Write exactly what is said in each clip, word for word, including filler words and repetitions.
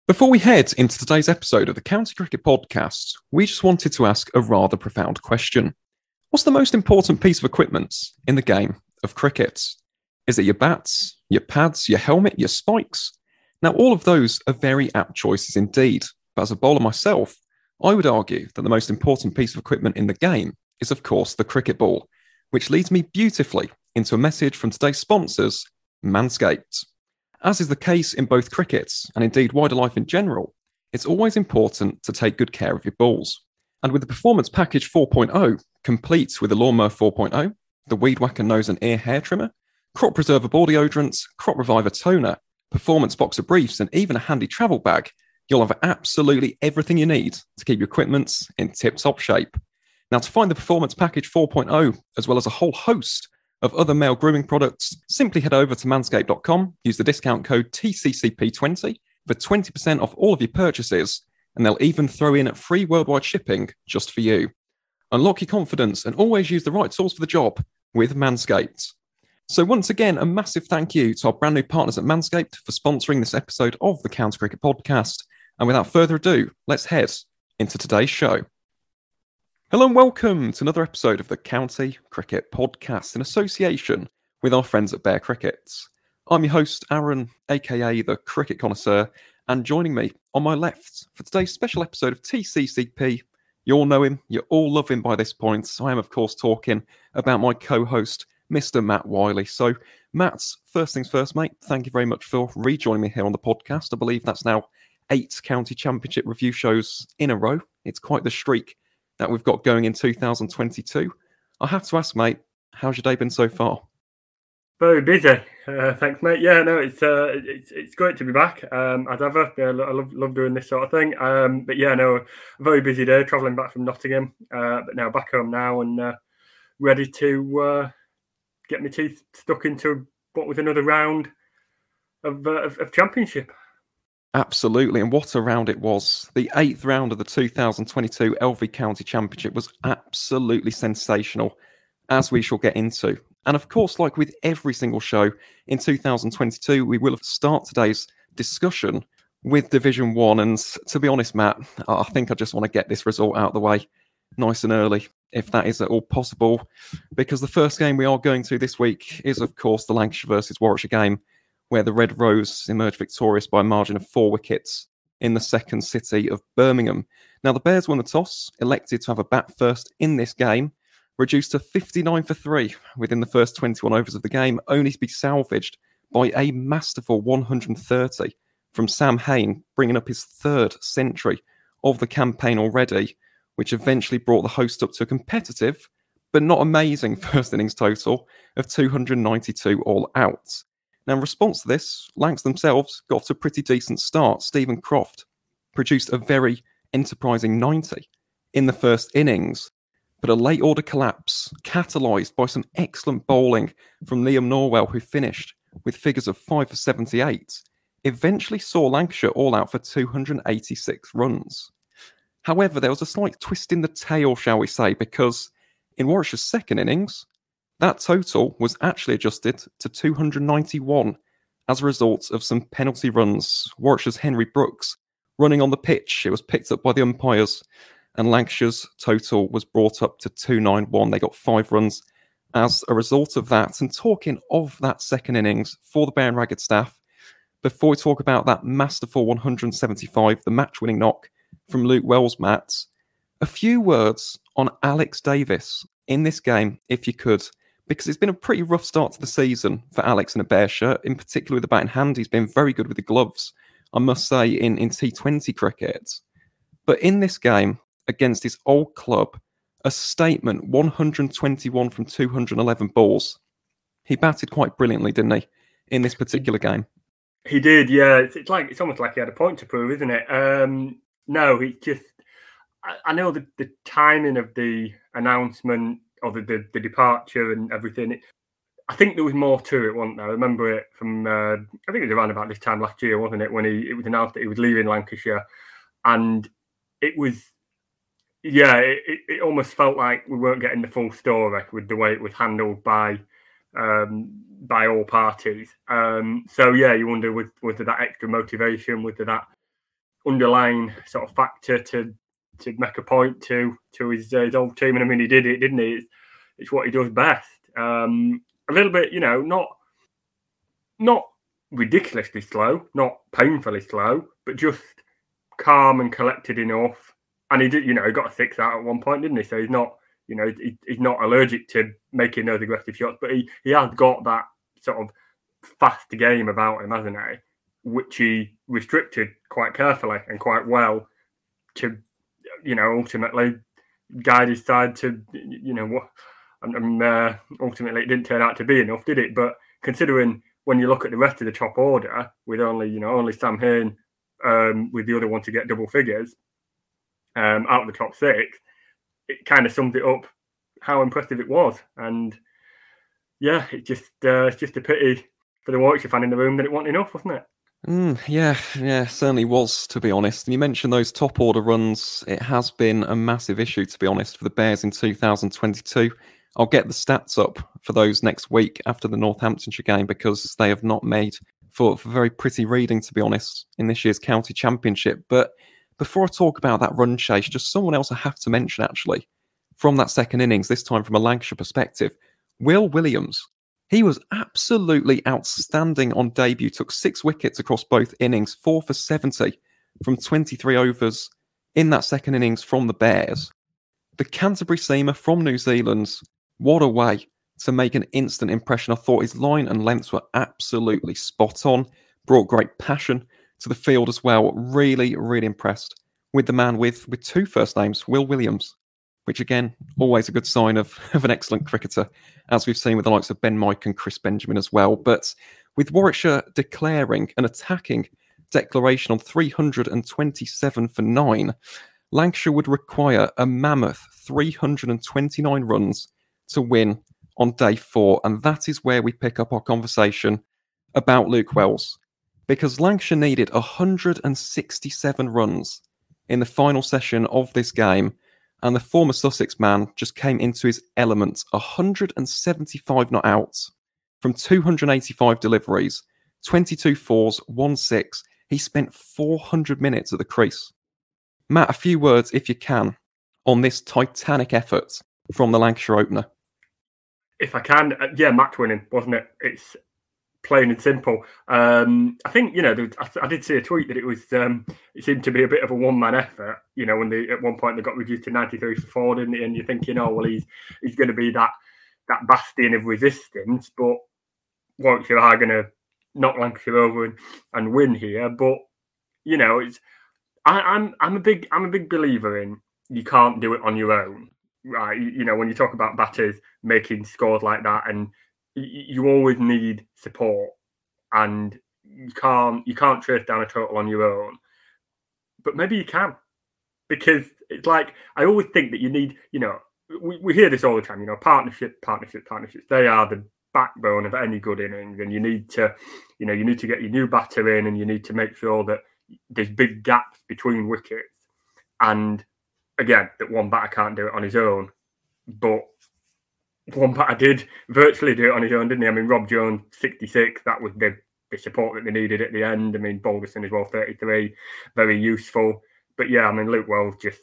Before we head into today's episode of the County Cricket Podcast, we just wanted to ask a rather profound question. What's the most important piece of equipment in the game of cricket? Is it your bats, your pads, your helmet, your spikes? Now, all of those are very apt choices indeed, but as a bowler myself, I would argue that the most important piece of equipment in the game is, of course, the cricket ball, which leads me beautifully into a message from today's sponsors, Manscaped. As is the case in both cricket and indeed wider life in general, it's always important to take good care of your balls. And with the Performance Package four point oh, complete with the Lawnmower four point oh, the Weed Whacker nose and ear hair trimmer, Crop Preserver ball deodorant, Crop Reviver toner, Performance Boxer briefs, and even a handy travel bag, you'll have absolutely everything you need to keep your equipment in tip-top shape. Now, to find the Performance Package four point oh, as well as a whole host of other male grooming products, simply head over to manscaped dot com, use the discount code T C C P twenty for twenty percent off all of your purchases, and they'll even throw in free worldwide shipping just for you. Unlock your confidence and always use the right tools for the job with Manscaped. So once again, a massive thank you to our brand new partners at Manscaped for sponsoring this episode of the County Cricket Podcast. And without further ado, let's head into today's show. Hello and welcome to another episode of the County Cricket Podcast in association with our friends at Bear Cricket. I'm your host, Aaron, aka the Cricket Connoisseur, and joining me on my left for today's special episode of T C C P, you all know him, you all love him by this point. I am, of course, talking about my co-host, Mister Matt Wiley. So, Matt, first things first, mate, thank you very much for rejoining me here on the podcast. I believe that's now eight County Championship review shows in a row. It's quite the streak that we've got going in two thousand twenty-two. I have to ask, mate, how's your day been so far? Very busy. Uh, thanks, mate. Yeah, no, it's uh, it's it's great to be back. Um, as ever, yeah, I love love doing this sort of thing. Um, but yeah, no, a very busy day travelling back from Nottingham. Uh, but now back home now and uh, ready to uh, get my teeth stuck into what was another round of uh, of, of championship. Absolutely, and what a round it was. The eighth round of the two thousand twenty-two L V County Championship was absolutely sensational, as we shall get into. And of course, like with every single show in two thousand twenty-two, we will start today's discussion with Division one. And to be honest, Matt, I think I just want to get this result out of the way nice and early, if that is at all possible, because the first game we are going to this week is, of course, the Lancashire versus Warwickshire game, where the Red Rose emerged victorious by a margin of four wickets in the second city of Birmingham. Now, the Bears won the toss, elected to have a bat first in this game, reduced to fifty-nine for three within the first twenty-one overs of the game, only to be salvaged by a masterful one hundred thirty from Sam Hain, bringing up his third century of the campaign already, which eventually brought the host up to a competitive, but not amazing first innings total of two hundred ninety-two all out. Now, in response to this, Lancs themselves got off to a pretty decent start. Stephen Croft produced a very enterprising ninety in the first innings, but a late order collapse, catalysed by some excellent bowling from Liam Norwell, who finished with figures of five for seventy-eight, eventually saw Lancashire all out for two hundred eighty-six runs. However, there was a slight twist in the tail, shall we say, because in Warwickshire's second innings, that total was actually adjusted to two hundred ninety-one as a result of some penalty runs. Warwickshire's Henry Brooks running on the pitch, it was picked up by the umpires, and Lancashire's total was brought up to two ninety-one. They got five runs as a result of that. And talking of that second innings for the Bear and Ragged staff, before we talk about that masterful one hundred seventy-five, the match-winning knock from Luke Wells, Matt, a few words on Alex Davis in this game, if you could, because it's been a pretty rough start to the season for Alex in a Bear shirt, in particular with the bat in hand. He's been very good with the gloves, I must say, in, in T twenty cricket. But in this game, against his old club, a statement, one hundred twenty-one from two hundred eleven balls. He batted quite brilliantly, didn't he, in this particular game? He did, yeah. It's, it's like it's almost like he had a point to prove, isn't it? Um, no, he just. I, I know the, the timing of the announcement or the, the, the departure and everything. It, I think there was more to it, wasn't there? I remember it from. Uh, I think it was around about this time last year, wasn't it, when he it was announced that he was leaving Lancashire, and it was. Yeah, it, it almost felt like we weren't getting the full story with the way it was handled by um, by all parties. Um, so yeah, you wonder was was there that extra motivation? Was there that underlying sort of factor to to make a point to to his, uh, his old team. And I mean, he did it, didn't he? It's, it's what he does best. Um, a little bit, you know, not not ridiculously slow, not painfully slow, but just calm and collected enough. And he did, you know, he got a six out at one point, didn't he? So he's not, you know, he, he's not allergic to making those aggressive shots, but he, he has got that sort of fast game about him, hasn't he? Which he restricted quite carefully and quite well to, you know, ultimately guide his side to, you know, what, and uh, ultimately it didn't turn out to be enough, did it? But considering when you look at the rest of the top order, with only, you know, only Sam Hearn um, with the other one to get double figures um, out of the top six, it kind of sums it up how impressive it was. And yeah, it just uh, it's just a pity for the Warwickshire fan in the room that it wasn't enough, wasn't it? Mm, yeah, yeah, certainly was, to be honest. And you mentioned those top order runs. It has been a massive issue, to be honest, for the Bears in two thousand twenty-two. I'll get the stats up for those next week after the Northamptonshire game, because they have not made for, for very pretty reading, to be honest, in this year's county championship. But before I talk about that run chase, just someone else I have to mention, actually, from that second innings, this time from a Lancashire perspective, Will Williams. He was absolutely outstanding on debut, took six wickets across both innings, four for seventy from twenty-three overs in that second innings from the Bears. The Canterbury seamer from New Zealand, what a way to make an instant impression. I thought his line and lengths were absolutely spot on, brought great passion to the field as well. Really, really impressed with the man with, with two first names, Will Williams, which again, always a good sign of, of an excellent cricketer, as we've seen with the likes of Ben Mike and Chris Benjamin as well. But with Warwickshire declaring an attacking declaration on three hundred twenty-seven for nine, Lancashire would require a mammoth three hundred twenty-nine runs to win on day four. And that is where we pick up our conversation about Luke Wells, because Lancashire needed one hundred sixty-seven runs in the final session of this game. And the former Sussex man just came into his element. one hundred seventy-five not outs from two hundred eighty-five deliveries, twenty-two fours, one six. He spent four hundred minutes at the crease. Matt, a few words, if you can, on this titanic effort from the Lancashire opener. If I can, uh, yeah, match winning, wasn't it? It's plain and simple. Um, I think, you know, there, I, I did see a tweet that it was, um, it seemed to be a bit of a one-man effort, you know, when they, at one point they got reduced to ninety-three for four, didn't they? And you're thinking, oh, well, he's he's going to be that that bastion of resistance, but Warwickshire are going to knock Lancashire over and, and win here. But, you know, it's I, I'm I'm a big I'm a big believer in you can't do it on your own, right? You, you know, when you talk about batters making scores like that, and you always need support, and you can't you can't trace down a total on your own. But maybe you can, because it's like, I always think that you need, you know, we, we hear this all the time, you know, partnership, partnership, partnerships. They are the backbone of any good innings, and you need to, you know, you need to get your new batter in, and you need to make sure that there's big gaps between wickets. And again, that one batter can't do it on his own, but one batter did virtually do it on his own, didn't he? I mean, Rob Jones, sixty-six, that was the, the support that they needed at the end. I mean, Balderson as well, thirty-three, very useful. But yeah, I mean, Luke Wells just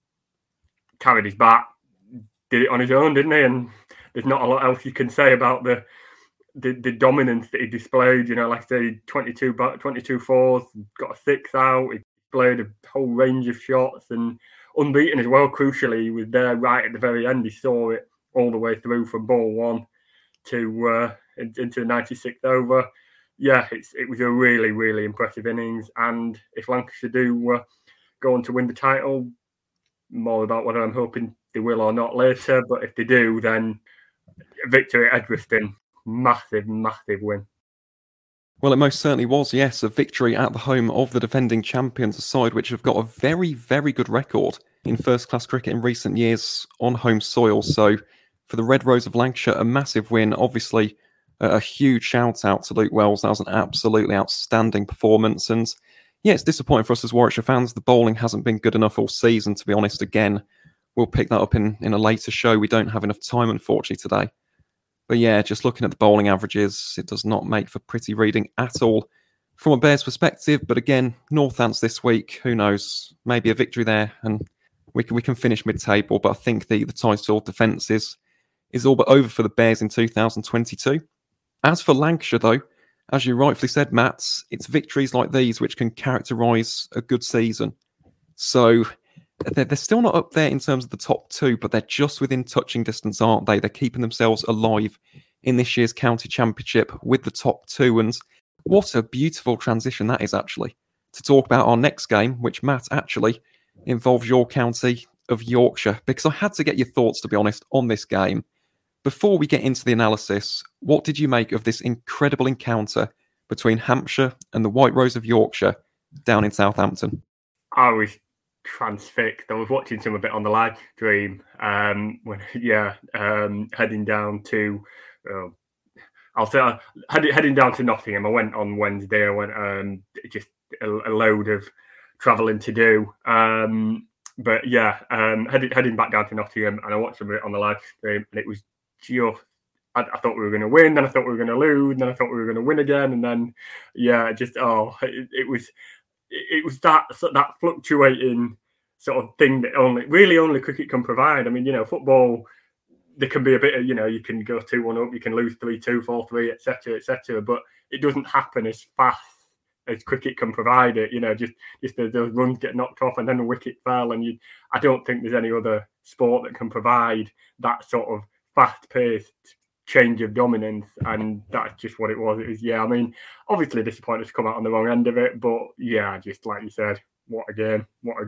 carried his bat, did it on his own, didn't he? And there's not a lot else you can say about the the, the dominance that he displayed. You know, like I say, twenty-two, twenty-two fours, got a six out, he displayed a whole range of shots, and unbeaten as well, crucially. He was there right at the very end. He saw it all the way through from ball one to uh, into the ninety-sixth over. Yeah, it's it was a really, really impressive innings. And if Lancashire do uh, go on to win the title, more about whether I'm hoping they will or not later. But if they do, then victory at Edgbaston, massive, massive win. Well, it most certainly was, yes, a victory at the home of the defending champions, a side which have got a very, very good record in first-class cricket in recent years on home soil. So for the Red Rose of Lancashire, a massive win. Obviously, a, a huge shout-out to Luke Wells. That was an absolutely outstanding performance. And yeah, it's disappointing for us as Warwickshire fans. The bowling hasn't been good enough all season, to be honest. Again, we'll pick that up in, in a later show. We don't have enough time, unfortunately, today. But yeah, just looking at the bowling averages, it does not make for pretty reading at all from a Bears perspective. But again, Northants this week, who knows? Maybe a victory there, and we can we can finish mid-table. But I think the the title defence is is all but over for the Bears in two thousand twenty-two. As for Lancashire, though, as you rightfully said, Matt, it's victories like these which can characterise a good season. So they're, they're still not up there in terms of the top two, but they're just within touching distance, aren't they? They're keeping themselves alive in this year's county championship with the top two. And what a beautiful transition that is, actually, to talk about our next game, which, Matt, actually involves your county of Yorkshire, because I had to get your thoughts, to be honest, on this game. Before we get into the analysis, what did you make of this incredible encounter between Hampshire and the White Rose of Yorkshire down in Southampton? I was transfixed. I was watching some of it on the live stream um, when, yeah, um, heading down to, uh, I'll say, uh, heading, heading down to Nottingham. I went on Wednesday. I went um, just a, a load of travelling to do. Um, but yeah, um, heading heading back down to Nottingham, and I watched some of it on the live stream, and it was just, I, I thought we were going to win, then I thought we were going to lose, then I thought we were going to win again, and then yeah, just oh, it, it was it, it was that that fluctuating sort of thing that only really only cricket can provide. I mean, you know, football, there can be a bit of, you know, you can go two one up, you can lose three two, four three, et cetera, et cetera, but it doesn't happen as fast as cricket can provide it. You know, just just the, those runs get knocked off and then the wicket fell, and you, I don't think there's any other sport that can provide that sort of fast-paced change of dominance, and that's just what it was. It was, yeah, I mean, obviously disappointed to come out on the wrong end of it, but yeah, just like you said, what a game, what a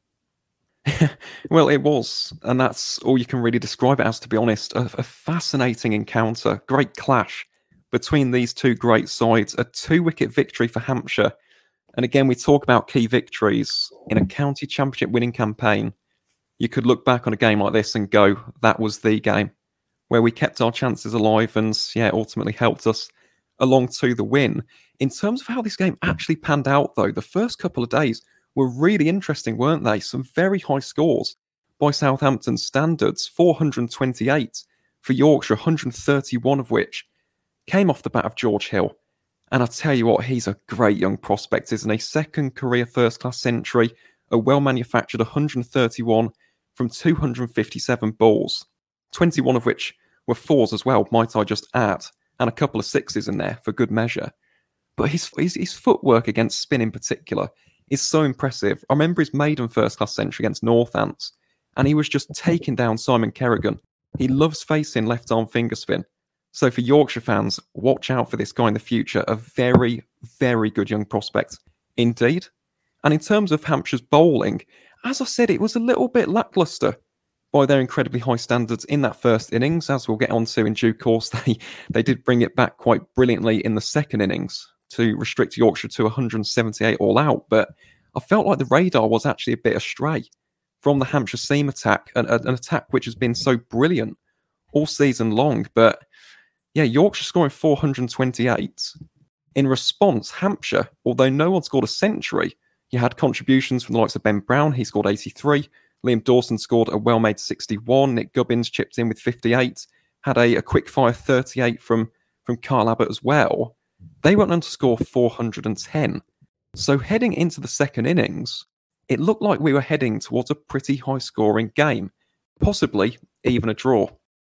game. Well, it was, and that's all you can really describe it as, to be honest. A, a fascinating encounter, great clash between these two great sides, a two-wicket victory for Hampshire. And again, we talk about key victories in a county championship winning campaign. You could look back on a game like this and go, that was the game where we kept our chances alive and, yeah, ultimately helped us along to the win. In terms of how this game actually panned out, though, the first couple of days were really interesting, weren't they? Some very high scores by Southampton standards, four hundred twenty-eight for Yorkshire, one hundred thirty-one of which came off the bat of George Hill. And I tell you what, he's a great young prospect, isn't he? Second career first-class century, a well-manufactured one hundred thirty-one from two hundred fifty-seven balls, twenty-one of which were fours as well, might I just add, and a couple of sixes in there for good measure. But his, his, his footwork against spin in particular is so impressive. I remember his maiden first-class century against Northants, and he was just taking down Simon Kerrigan. He loves facing left-arm finger spin. So for Yorkshire fans, watch out for this guy in the future. A very, very good young prospect indeed. And in terms of Hampshire's bowling, as I said, it was a little bit lacklustre by their incredibly high standards in that first innings. As we'll get on to in due course, they, they did bring it back quite brilliantly in the second innings to restrict Yorkshire to one hundred seventy-eight all out. But I felt like the radar was actually a bit astray from the Hampshire seam attack, an, an attack which has been so brilliant all season long. But yeah, Yorkshire scoring four hundred twenty-eight. In response, Hampshire, although no one scored a century, you had contributions from the likes of Ben Brown. He scored eighty-three. Liam Dawson scored a well-made sixty-one. Nick Gubbins chipped in with fifty-eight. Had a, a quick-fire thirty-eight from, from Kyle Abbott as well. They went on to score four hundred ten. So heading into the second innings, it looked like we were heading towards a pretty high-scoring game. Possibly even a draw.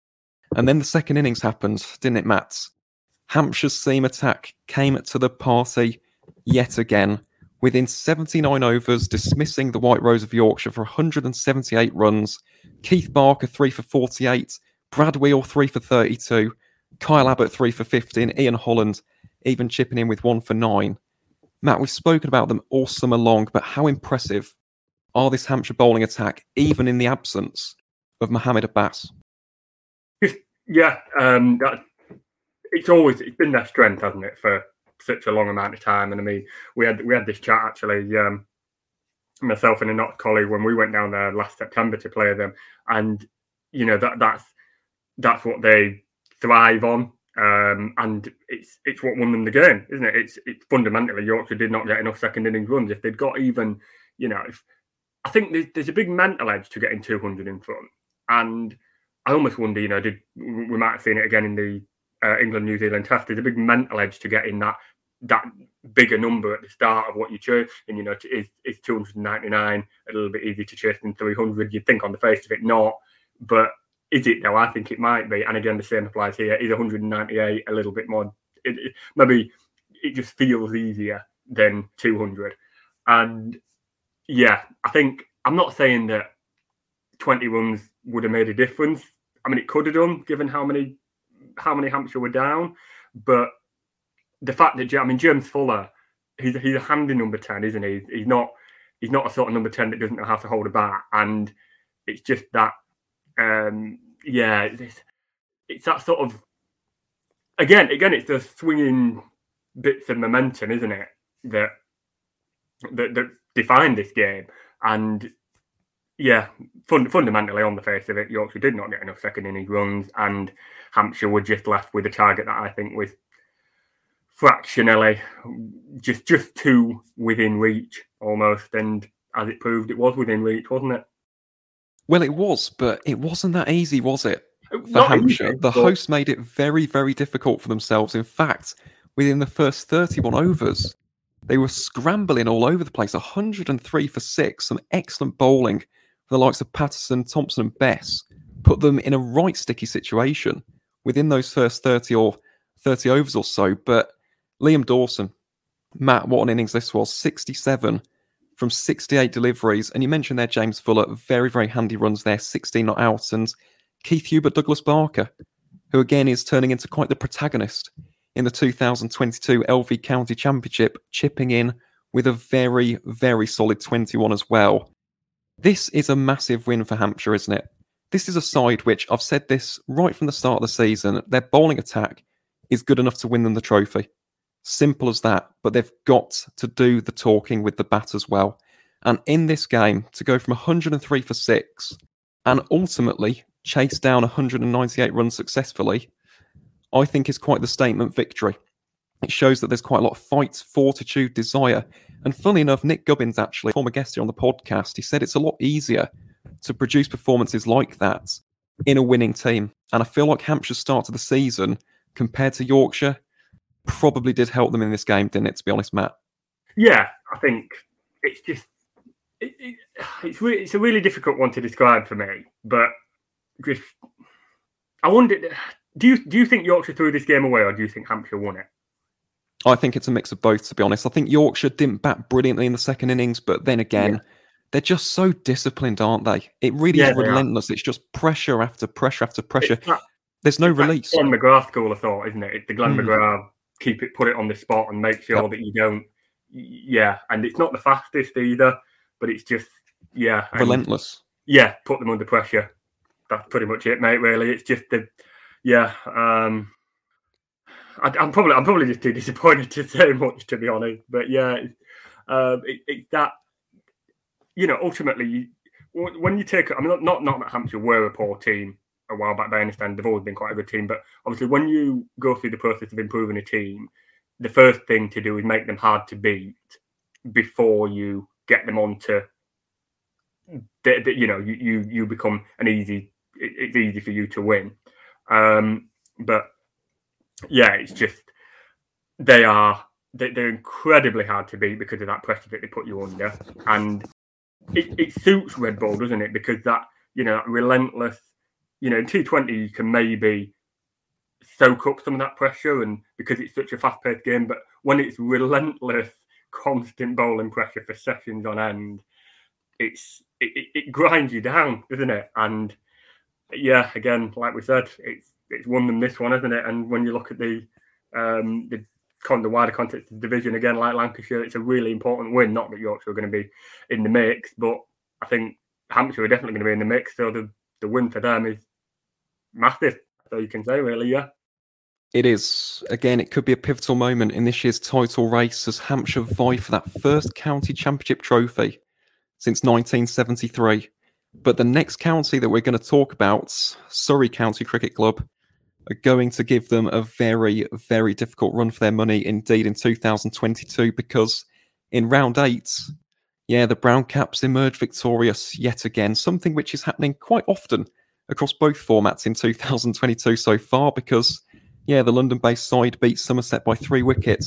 And then the second innings happened, didn't it, Matt? Hampshire's seam attack came to the party yet again, within seventy-nine overs, dismissing the White Rose of Yorkshire for one hundred seventy-eight runs. Keith Barker, three for forty-eight. Brad Wheel, three for thirty-two. Kyle Abbott, three for fifteen. Ian Holland, even chipping in with one for nine. Matt, we've spoken about them all summer long, but how impressive are this Hampshire bowling attack, even in the absence of Mohammed Abbas? Yeah, um, that, it's always it's been their strength, hasn't it, for such a long amount of time. And I mean, we had we had this chat actually, um, myself and a Notts colleague, when we went down there last September to play them, and you know that that's that's what they thrive on, um, and it's it's what won them the game, isn't it? It's it's fundamentally Yorkshire did not get enough second innings runs. If they'd got even, you know, if I think there's, there's a big mental edge to getting two hundred in front, and I almost wonder, you know, did we might have seen it again in the uh, England New Zealand test. There's a big mental edge to getting that that bigger number at the start of what you chase. And, you know, is, is two hundred ninety-nine a little bit easier to chase than three hundred? You'd think on the face of it, not. But is it, though? I think it might be. And again, the same applies here. Is one hundred ninety-eight a little bit more? It, it, maybe it just feels easier than two hundred. And, yeah, I think, I'm not saying that twenty runs would have made a difference. I mean, it could have done, given how many how many Hampshire were down. But the fact that, I mean, James Fuller, he's he's a handy number ten, isn't he? He's not he's not a sort of number ten that doesn't know how to hold a bat, and it's just that, um, yeah, it's, it's that sort of again, again, it's the swinging bits of momentum, isn't it? That that, that define this game, and yeah, fun, fundamentally on the face of it, Yorkshire did not get enough second innings runs, and Hampshire were just left with a target that I think was fractionally just just too within reach almost, and as it proved, it was within reach, wasn't it? Well, it was, but it wasn't that easy, was it? For Not Hampshire, easy, the but... hosts made it very, very difficult for themselves. In fact, within the first thirty-one overs, they were scrambling all over the place. one hundred three for six, some excellent bowling for the likes of Patterson, Thompson, and Bess put them in a right sticky situation within those first thirty or thirty overs or so. But Liam Dawson, Matt, what an innings this was. sixty-seven from sixty-eight deliveries. And you mentioned there James Fuller, very, very handy runs there, sixteen not out. And Keith Hubert, Douglas Barker, who again is turning into quite the protagonist in the two thousand twenty-two L V County Championship, chipping in with a very, very solid twenty-one as well. This is a massive win for Hampshire, isn't it? This is a side which, I've said this right from the start of the season, their bowling attack is good enough to win them the trophy. Simple as that. But they've got to do the talking with the bat as well. And in this game, to go from one hundred three for six and ultimately chase down one hundred ninety-eight runs successfully, I think is quite the statement victory. It shows that there's quite a lot of fight, fortitude, desire. And funny enough, Nick Gubbins, actually, former guest here on the podcast, he said it's a lot easier to produce performances like that in a winning team. And I feel like Hampshire's start to the season, compared to Yorkshire, probably did help them in this game, didn't it, to be honest, Matt? Yeah, I think it's just, it, it, it's, re- it's a really difficult one to describe for me. But just, I wonder, do you, do you think Yorkshire threw this game away, or do you think Hampshire won it? I think it's a mix of both, to be honest. I think Yorkshire didn't bat brilliantly in the second innings, but then again, yeah. they're just so disciplined, aren't they? It really yeah, is relentless. Are. It's just pressure after pressure after pressure. That, There's no release. Glenn McGrath school of thought, isn't it? It's the Glenn mm. McGrath, keep it, put it on the spot and make sure yep. that you don't, yeah. And it's not the fastest either, but it's just, yeah. And, relentless. Yeah, put them under pressure. That's pretty much it, mate, really. It's just the, yeah. Um, I, I'm probably I'm probably just too disappointed to say much, to be honest. But yeah, it's, um, it, it's that, you know, ultimately, when you take, I mean, not, not, not that Hampshire were a poor team a while back, but I understand they've always been quite a good team. But obviously, when you go through the process of improving a team, the first thing to do is make them hard to beat before you get them onto, the, the, you know, you, you you become an easy, it, it's easy for you to win. Um, but yeah, it's just, they are, they, they're incredibly hard to beat because of that pressure that they put you under. And it, it suits Red Bull, doesn't it? Because that, you know, that relentless, you know, in T twenty, you can maybe soak up some of that pressure, and because it's such a fast-paced game, but when it's relentless, constant bowling pressure for sessions on end, it's it, it, it grinds you down, doesn't it? And yeah, again, like we said, it's it's won them this one, isn't it? And when you look at the um, the, the wider context of the division, again, like Lancashire, it's a really important win. Not that Yorkshire are going to be in the mix, but I think Hampshire are definitely going to be in the mix. So the, the win for them is massive. So you can say, really, yeah. It is. Again, it could be a pivotal moment in this year's title race as Hampshire vie for that first county championship trophy since nineteen seventy-three. But the next county that we're going to talk about, Surrey County Cricket Club, are going to give them a very, very difficult run for their money indeed in two thousand twenty-two, because in round eight, yeah, the Brown Caps emerged victorious yet again, something which is happening quite often across both formats in two thousand twenty-two so far, because, yeah, the London-based side beat Somerset by three wickets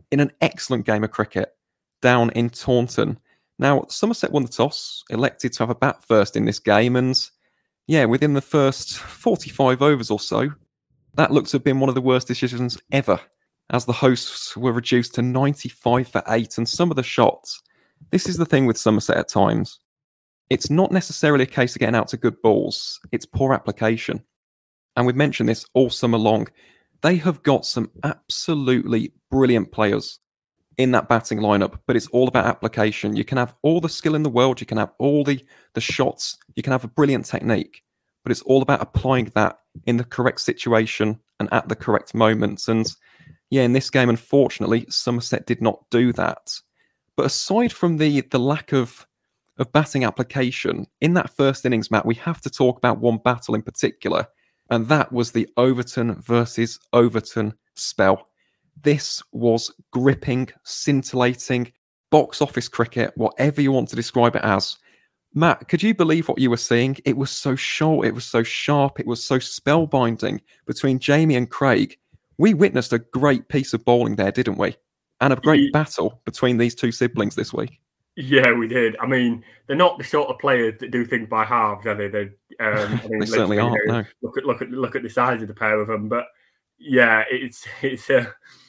in an excellent game of cricket down in Taunton. Now, Somerset won the toss, elected to have a bat first in this game, and yeah, within the first forty-five overs or so, that looks to have been one of the worst decisions ever, as the hosts were reduced to ninety-five for eight, and some of the shots. This is the thing with Somerset at times. It's not necessarily a case of getting out to good balls, it's poor application. And we've mentioned this all summer long. They have got some absolutely brilliant players in that batting lineup, but it's all about application. You can have all the skill in the world, you can have all the, the shots, you can have a brilliant technique, but it's all about applying that in the correct situation and at the correct moments. And yeah, in this game, unfortunately, Somerset did not do that. But aside from the the lack of, of batting application, in that first innings, Matt, we have to talk about one battle in particular, and that was the Overton versus Overton spell. This was gripping, scintillating, box office cricket, whatever you want to describe it as. Matt, could you believe what you were seeing? It was so short, it was so sharp, it was so spellbinding between Jamie and Craig. We witnessed a great piece of bowling there, didn't we? And a great battle between these two siblings this week. Yeah, we did. I mean, they're not the sort of players that do things by halves, are they? They, um, I mean, they certainly aren't. You know, no. Look at look at look at the size of the pair of them. But yeah, it's it's uh,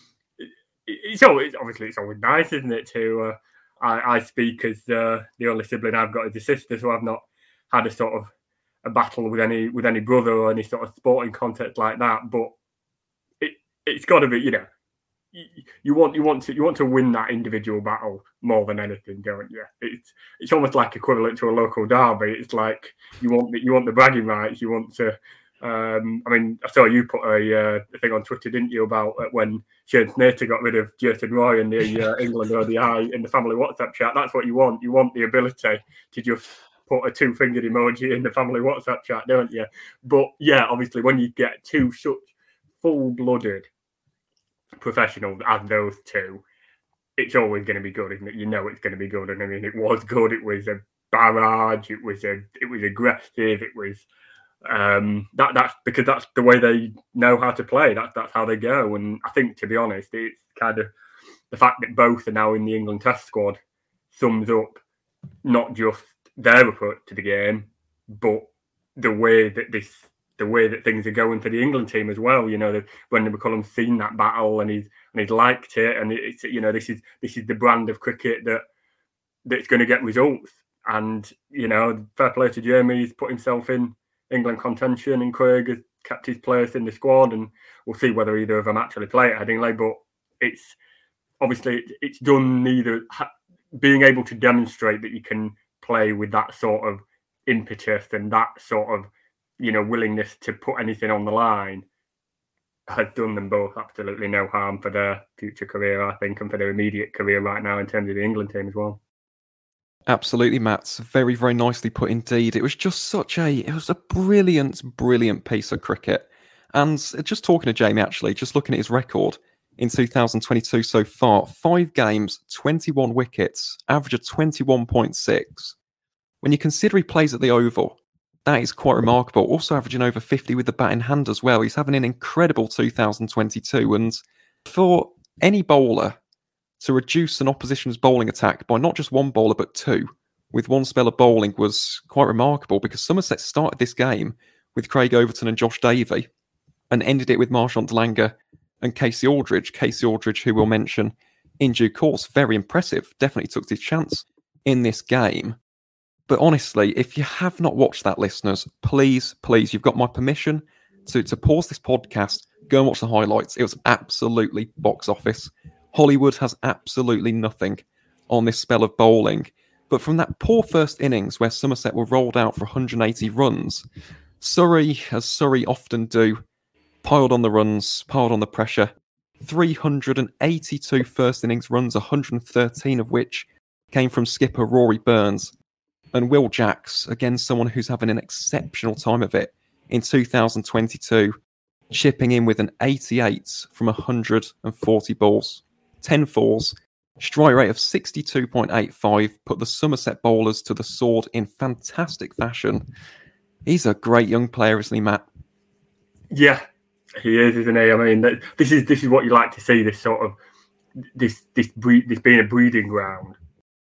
it's always obviously it's always nice, isn't it? To uh, I, I speak as uh, the only sibling I've got is a sister, so I've not had a sort of a battle with any with any brother or any sort of sporting contest like that. But it it's got to be, you know. You want you want to you want to win that individual battle more than anything, don't you? It's it's almost like equivalent to a local derby. It's like you want the, you want the bragging rights. You want to. Um, I mean, I saw you put a, uh, a thing on Twitter, didn't you, about uh, when Shane Snater got rid of Jason Roy in the uh, England O D I in the family WhatsApp chat. That's what you want. You want the ability to just put a two-fingered emoji in the family WhatsApp chat, don't you? But yeah, obviously, when you get two such full-blooded professional as those two, it's always going to be good, isn't it? You know it's going to be good, and I mean it was good. It was a barrage. It was a it was aggressive. It was um, that that's because that's the way they know how to play. That's that's how they go. And I think, to be honest, it's kind of the fact that both are now in the England Test squad sums up not just their approach to the game, but the way that this. the way that things are going for the England team as well. You know, that Brendan McCullum's seen that battle and he's and he's liked it, and it's, you know, this is this is the brand of cricket that that's going to get results. And you know, fair play to Jamie, he's put himself in England contention, and Craig has kept his place in the squad, and we'll see whether either of them actually play at Headingley. But it's obviously it's done neither being able to demonstrate that you can play with that sort of impetus and that sort of, you know, willingness to put anything on the line has done them both absolutely no harm for their future career, I think, and for their immediate career right now in terms of the England team as well. Absolutely, Matt. Very, very nicely put indeed. It was just such a, it was a brilliant, brilliant piece of cricket. And just talking to Jamie, actually, just looking at his record in two thousand twenty-two so far, five games, twenty-one wickets, average of twenty-one point six. When you consider he plays at the Oval, that is quite remarkable. Also averaging over fifty with the bat in hand as well. He's having an incredible two thousand twenty-two. And for any bowler to reduce an opposition's bowling attack by not just one bowler, but two, with one spell of bowling was quite remarkable, because Somerset started this game with Craig Overton and Josh Davey and ended it with Marchant Delanger and Casey Aldridge. Casey Aldridge, who we'll mention in due course, very impressive. Definitely took his chance in this game. But honestly, if you have not watched that, listeners, please, please, you've got my permission to, to pause this podcast, go and watch the highlights. It was absolutely box office. Hollywood has absolutely nothing on this spell of bowling. But from that poor first innings where Somerset were rolled out for one hundred eighty runs, Surrey, as Surrey often do, piled on the runs, piled on the pressure. three hundred eighty-two first innings runs, one hundred thirteen of which came from skipper Rory Burns. And Will Jacks, again, someone who's having an exceptional time of it in two thousand twenty-two, chipping in with an eighty-eight from one hundred forty balls, ten fours, strike rate of sixty-two point eight five, put the Somerset bowlers to the sword in fantastic fashion. He's a great young player, isn't he, Matt? Yeah, he is, isn't he? I mean, this is this is what you like to see, this sort of this this breed, this being a breeding ground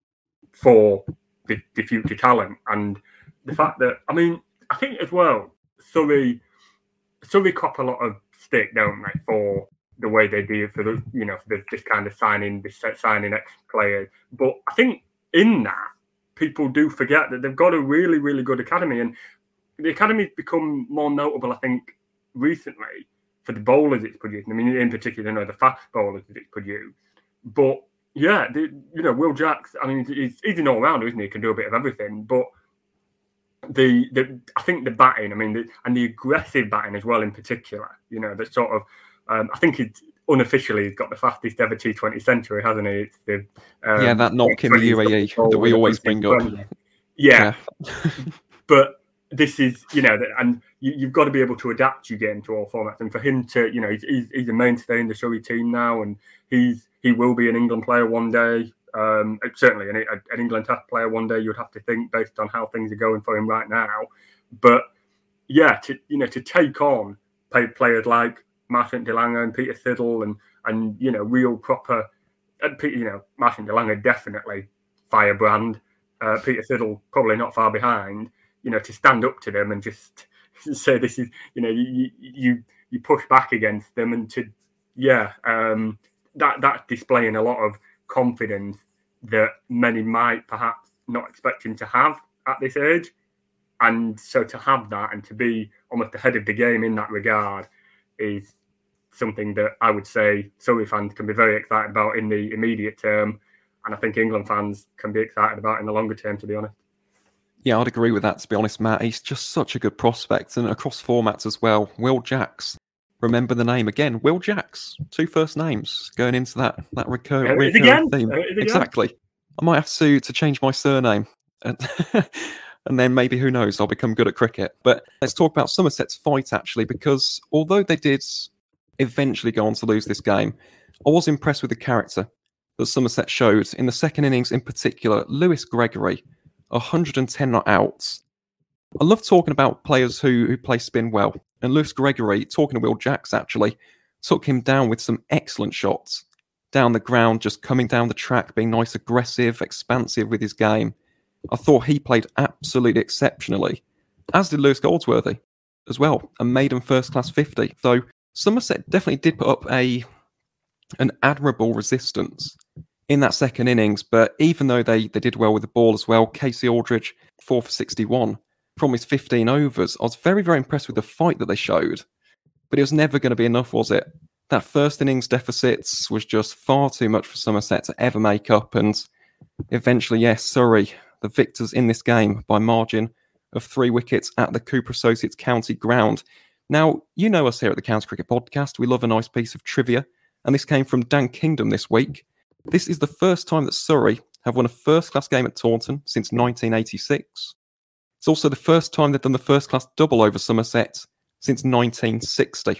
for the, the future talent, and the fact that I mean, I think as well, Surrey Surrey cop a lot of stick, don't they, for the way they do for the you know for the, this kind of signing, this signing ex players. But I think in that, people do forget that they've got a really really good academy, and the academy's become more notable, I think, recently for the bowlers it's produced. I mean, in particular, you know, the fast bowlers that it's produced. But yeah, the, you know, Will Jacks, I mean, he's, he's an all-rounder, isn't he? He can do a bit of everything. But the, the I think the batting, I mean, the, and the aggressive batting as well in particular, you know, that sort of, um, I think he's unofficially he's got the fastest ever T twenty century, hasn't he? It's the um, Yeah, that knock in the U A E that we always bring up. Yeah. yeah. But this is, you know, and you, you've got to be able to adapt your game to all formats. And for him to, you know, he's, he's, he's a mainstay in the Surrey team now, and he's he will be an England player one day. Um, certainly an, an England Test player one day, you would have to think, based on how things are going for him right now. But yeah, to you know, to take on play, players like Martin de Lange and Peter Siddle, and and you know, real proper, you know, Martin de Lange definitely firebrand. Uh, Peter Siddle probably not far behind. You know, to stand up to them and just say this is, you know, you you you push back against them, and to yeah, um, that that's displaying a lot of confidence that many might perhaps not expect him to have at this age. And so to have that and to be almost ahead of the game in that regard is something that I would say Surrey fans can be very excited about in the immediate term. And I think England fans can be excited about in the longer term, to be honest. Yeah, I'd agree with that, to be honest, Matt. He's just such a good prospect, and across formats as well. Will Jacks. Remember the name again. Will Jacks. Two first names going into that that recur- uh, recurring theme. Uh, exactly. I might have to, to change my surname. And, and then maybe, who knows, I'll become good at cricket. But let's talk about Somerset's fight, actually, because although they did eventually go on to lose this game, I was impressed with the character that Somerset showed. In the second innings in particular, Lewis Gregory, one hundred ten not outs. I love talking about players who, who play spin well. And Lewis Gregory, talking to Will Jacks actually, took him down with some excellent shots. Down the ground, just coming down the track, being nice, aggressive, expansive with his game. I thought he played absolutely exceptionally. As did Lewis Goldsworthy as well. A maiden first-class fifty. Though Somerset definitely did put up a an admirable resistance in that second innings, but even though they, they did well with the ball as well, Casey Aldridge, four for sixty-one from his fifteen overs. I was very, very impressed with the fight that they showed, but it was never going to be enough, was it? That first innings deficits was just far too much for Somerset to ever make up, and eventually, yes, Surrey, the victors in this game by margin of three wickets at the Cooper Associates County ground. Now, you know us here at the County Cricket Podcast. We love a nice piece of trivia, and this came from Dan Kingdom this week. This is the first time that Surrey have won a first-class game at Taunton since nineteen eighty-six. It's also the first time they've done the first-class double over Somerset since nineteen sixty.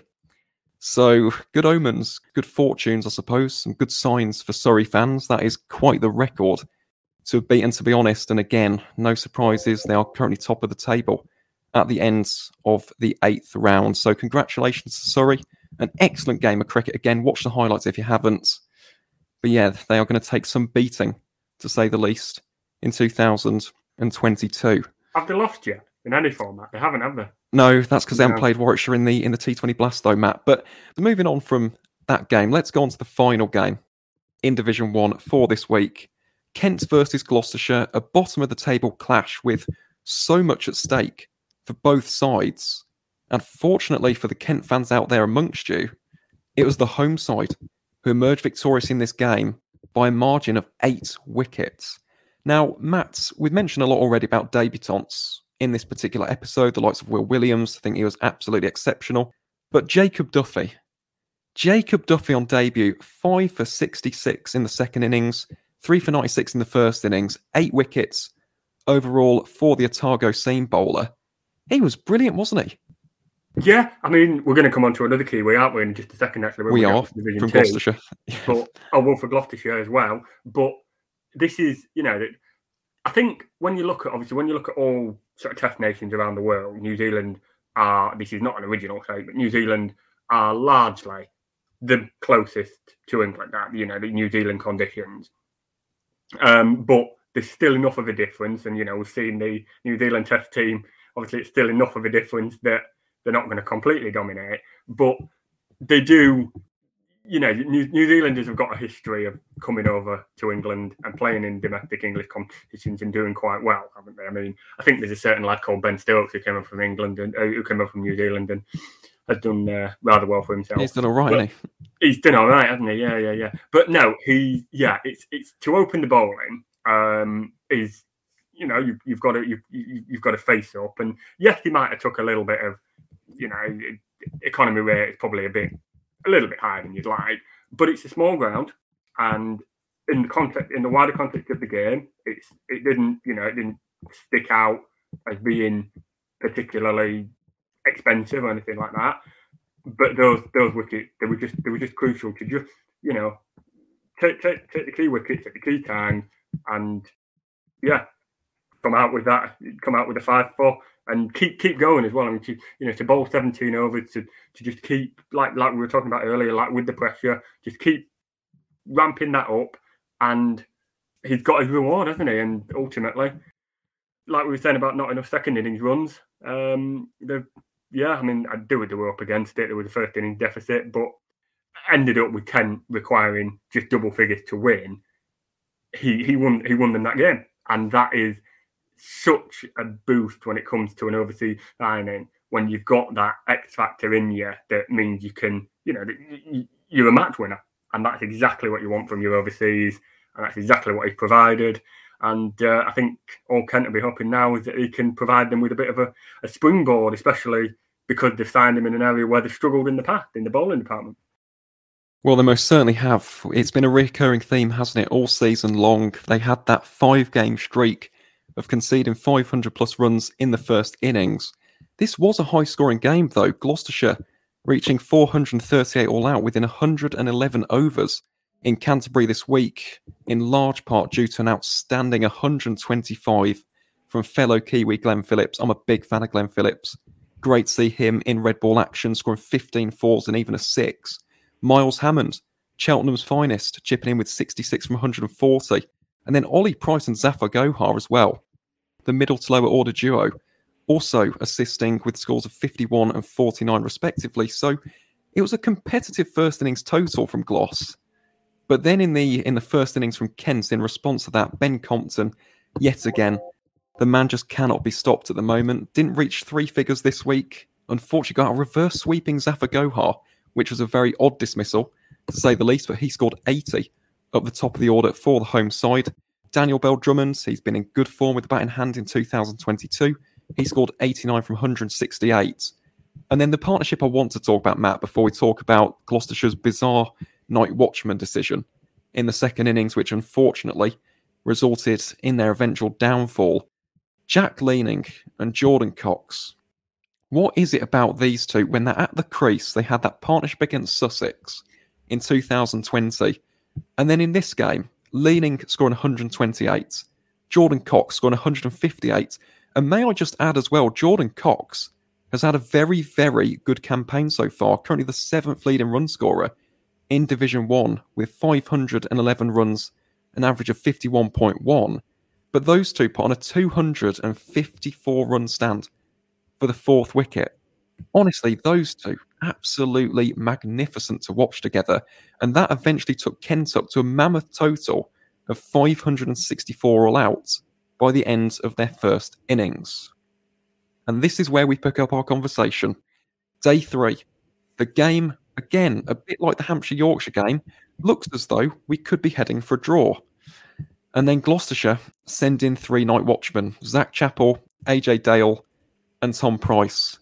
So, good omens, good fortunes, I suppose, some good signs for Surrey fans. That is quite the record to have beaten, to be honest. And again, no surprises, they are currently top of the table at the end of the eighth round. So, congratulations to Surrey. An excellent game of cricket. Again, watch the highlights if you haven't. But yeah, they are going to take some beating, to say the least, in two thousand twenty-two. Have they lost yet in any format? They haven't, have they? No, that's because they no. haven't played Warwickshire in the in the T twenty Blast, though, Matt. But moving on from that game, let's go on to the final game in Division one for this week. Kent versus Gloucestershire, a bottom of the table clash with so much at stake for both sides. And fortunately for the Kent fans out there amongst you, it was the home side who emerged victorious in this game by a margin of eight wickets. Now, Matt, we've mentioned a lot already about debutants in this particular episode, the likes of Will Williams. I think he was absolutely exceptional. But Jacob Duffy. Jacob Duffy on debut, five for sixty-six in the second innings, three for ninety-six in the first innings, eight wickets overall for the Otago seam bowler. He was brilliant, wasn't he? Yeah, I mean, we're going to come on to another Kiwi, aren't we, in just a second, actually. When we, we are, from two. Gloucestershire. But, oh, well, for Gloucestershire as well. But this is, you know, I think when you look at, obviously, when you look at all sort of test nations around the world, New Zealand are, this is not an original say, but New Zealand are largely the closest to England, you know, the New Zealand conditions. Um, but there's still enough of a difference. And, you know, we've seen the New Zealand Test team, obviously it's still enough of a difference that they're not going to completely dominate. But they do, you know, New, New Zealanders have got a history of coming over to England and playing in domestic English competitions and doing quite well, haven't they? I mean, I think there's a certain lad called Ben Stokes who came up from England and uh, who came up from New Zealand and has done uh, rather well for himself. He's done all right, hasn't he? He's done all right, hasn't he? Yeah, yeah, yeah. But no, he, yeah, it's it's to open the bowling um, is, you know, you, you've got to you, you've got to face up, and yes, he might have took a little bit of, you know, economy rate is probably a bit, a little bit higher than you'd like, but it's a small ground, and in the context, in the wider context of the game, it's it didn't, you know, it didn't stick out as being particularly expensive or anything like that. But those those wickets, they were just they were just crucial to just, you know, take take take the key wickets at the key time, and yeah, come out with that, come out with a five four, and keep keep going as well. I mean, to, you know, to bowl seventeen overs, to to just keep like like we were talking about earlier, like with the pressure, just keep ramping that up, and he's got his reward, hasn't he? And ultimately, like we were saying about not enough second innings runs, um, the yeah, I mean, I do they were up against it. There was a first innings deficit, but ended up with ten requiring just double figures to win. He he won he won them that game, and that is such a boost when it comes to an overseas signing. When you've got that X factor in you, that means you can, you know, you're a match winner, and that's exactly what you want from your overseas, and that's exactly what he's provided. And uh, I think all Kent will be hoping now is that he can provide them with a bit of a, a springboard, especially because they've signed him in an area where they've struggled in the past, in the bowling department. Well, they most certainly have. It's been a recurring theme, hasn't it, all season long. They had that five-game streak of conceding five hundred plus runs in the first innings. This was a high-scoring game, though. Gloucestershire reaching four hundred thirty-eight all out within one hundred eleven overs in Canterbury this week, in large part due to an outstanding one hundred twenty-five from fellow Kiwi Glenn Phillips. I'm a big fan of Glenn Phillips. Great to see him in red ball action, scoring fifteen fours and even a six. Miles Hammond, Cheltenham's finest, chipping in with sixty-six from one hundred forty. And then Ollie Price and Zafar Gohar as well, the middle to lower order duo, also assisting with scores of fifty-one and forty-nine respectively. So it was a competitive first innings total from Gloss. But then in the in the first innings from Kent, in response to that, Ben Compton, yet again, the man just cannot be stopped at the moment. Didn't reach three figures this week. Unfortunately, got a reverse sweeping Zafar Gohar, which was a very odd dismissal, to say the least, but he scored eighty up the top of the order for the home side. Daniel Bell-Drummond, he's been in good form with the bat in hand in two thousand twenty-two. He scored eighty-nine from one hundred sixty-eight. And then the partnership I want to talk about, Matt, before we talk about Gloucestershire's bizarre night watchman decision in the second innings, which unfortunately resulted in their eventual downfall. Jack Leaning and Jordan Cox. What is it about these two when they're at the crease? They had that partnership against Sussex in two thousand twenty. And then in this game, Leaning scoring one hundred twenty-eight. Jordan Cox scoring one hundred fifty-eight. And may I just add as well, Jordan Cox has had a very, very good campaign so far. Currently the seventh leading run scorer in Division one with five hundred eleven runs, an average of fifty-one point one. But those two put on a two hundred fifty-four run stand for the fourth wicket. Honestly, those two, absolutely magnificent to watch together. And that eventually took Kent up to a mammoth total of five hundred sixty-four all out by the end of their first innings. And this is where we pick up our conversation. Day three. The game, again, a bit like the Hampshire-Yorkshire game, looks as though we could be heading for a draw. And then Gloucestershire send in three night watchmen, Zach Chappell, A J Dale, and Tom Price.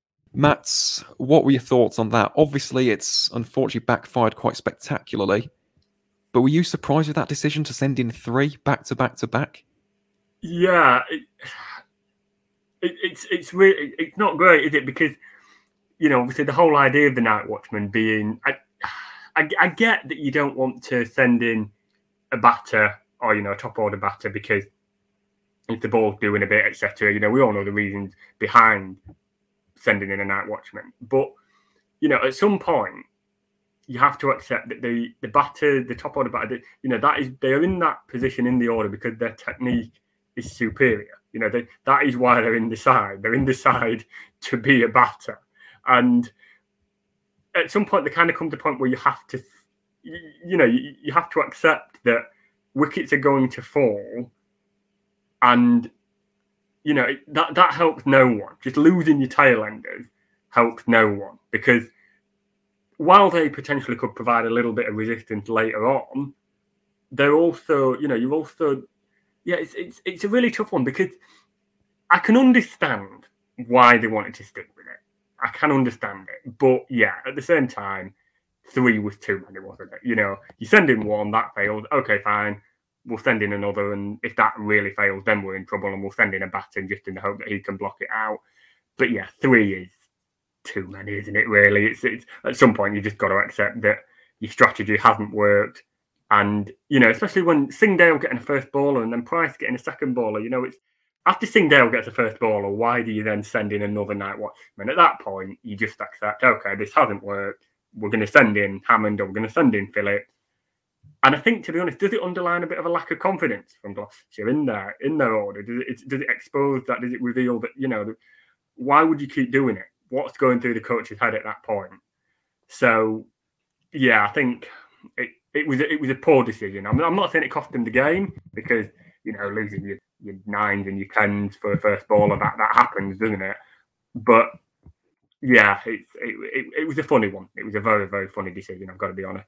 Matt, what were your thoughts on that? Obviously, it's unfortunately backfired quite spectacularly. But were you surprised with that decision to send in three back to back to back? Yeah, it, it, it's it's really it's not great, is it? Because, you know, obviously the whole idea of the night watchman being, I, I, I get that you don't want to send in a batter or, you know, a top order batter because if the ball's doing a bit, et cetera. You know, we all know the reasons behind sending in a night watchman. But, you know, at some point, you have to accept that the the batter, the top order batter, you know, that is they are in that position in the order because their technique is superior. You know, they, that is why they're in the side. They're in the side to be a batter, and at some point, they kind of come to a point where you have to, you, you know, you, you have to accept that wickets are going to fall, and you know that that helps no one. Just losing your tail enders helps no one, because while they potentially could provide a little bit of resistance later on, they're also, you know, you're also, yeah, it's it's it's a really tough one, because I can understand why they wanted to stick with it. I can understand it, but yeah, at the same time, three was too many, wasn't it? You know, you send in one, that failed. Okay, fine, we'll send in another, and if that really fails, then we're in trouble, and we'll send in a batter just in the hope that he can block it out. But yeah, three is too many, isn't it? Really, it's it's at some point you just got to accept that your strategy hasn't worked, and you know, especially when Singdale getting a first bowler and then Price getting a second bowler, you know, it's. After Singdale gets a first ball, or why do you then send in another night watchman? At that point, you just accept, okay, this hasn't worked. We're going to send in Hammond, or we're going to send in Phillip. And I think, to be honest, does it underline a bit of a lack of confidence from Gloucestershire in their in their order? Does it does it expose that? Does it reveal that, you know, why would you keep doing it? What's going through the coach's head at that point? So, yeah, I think it, it was it was a poor decision. I'm, I'm not saying it cost them the game, because, you know, losing your, your nines and your tens for a first baller, that, that happens, doesn't it? But yeah, it's, it, it it was a funny one. It was a very, very funny decision, I've got to be honest.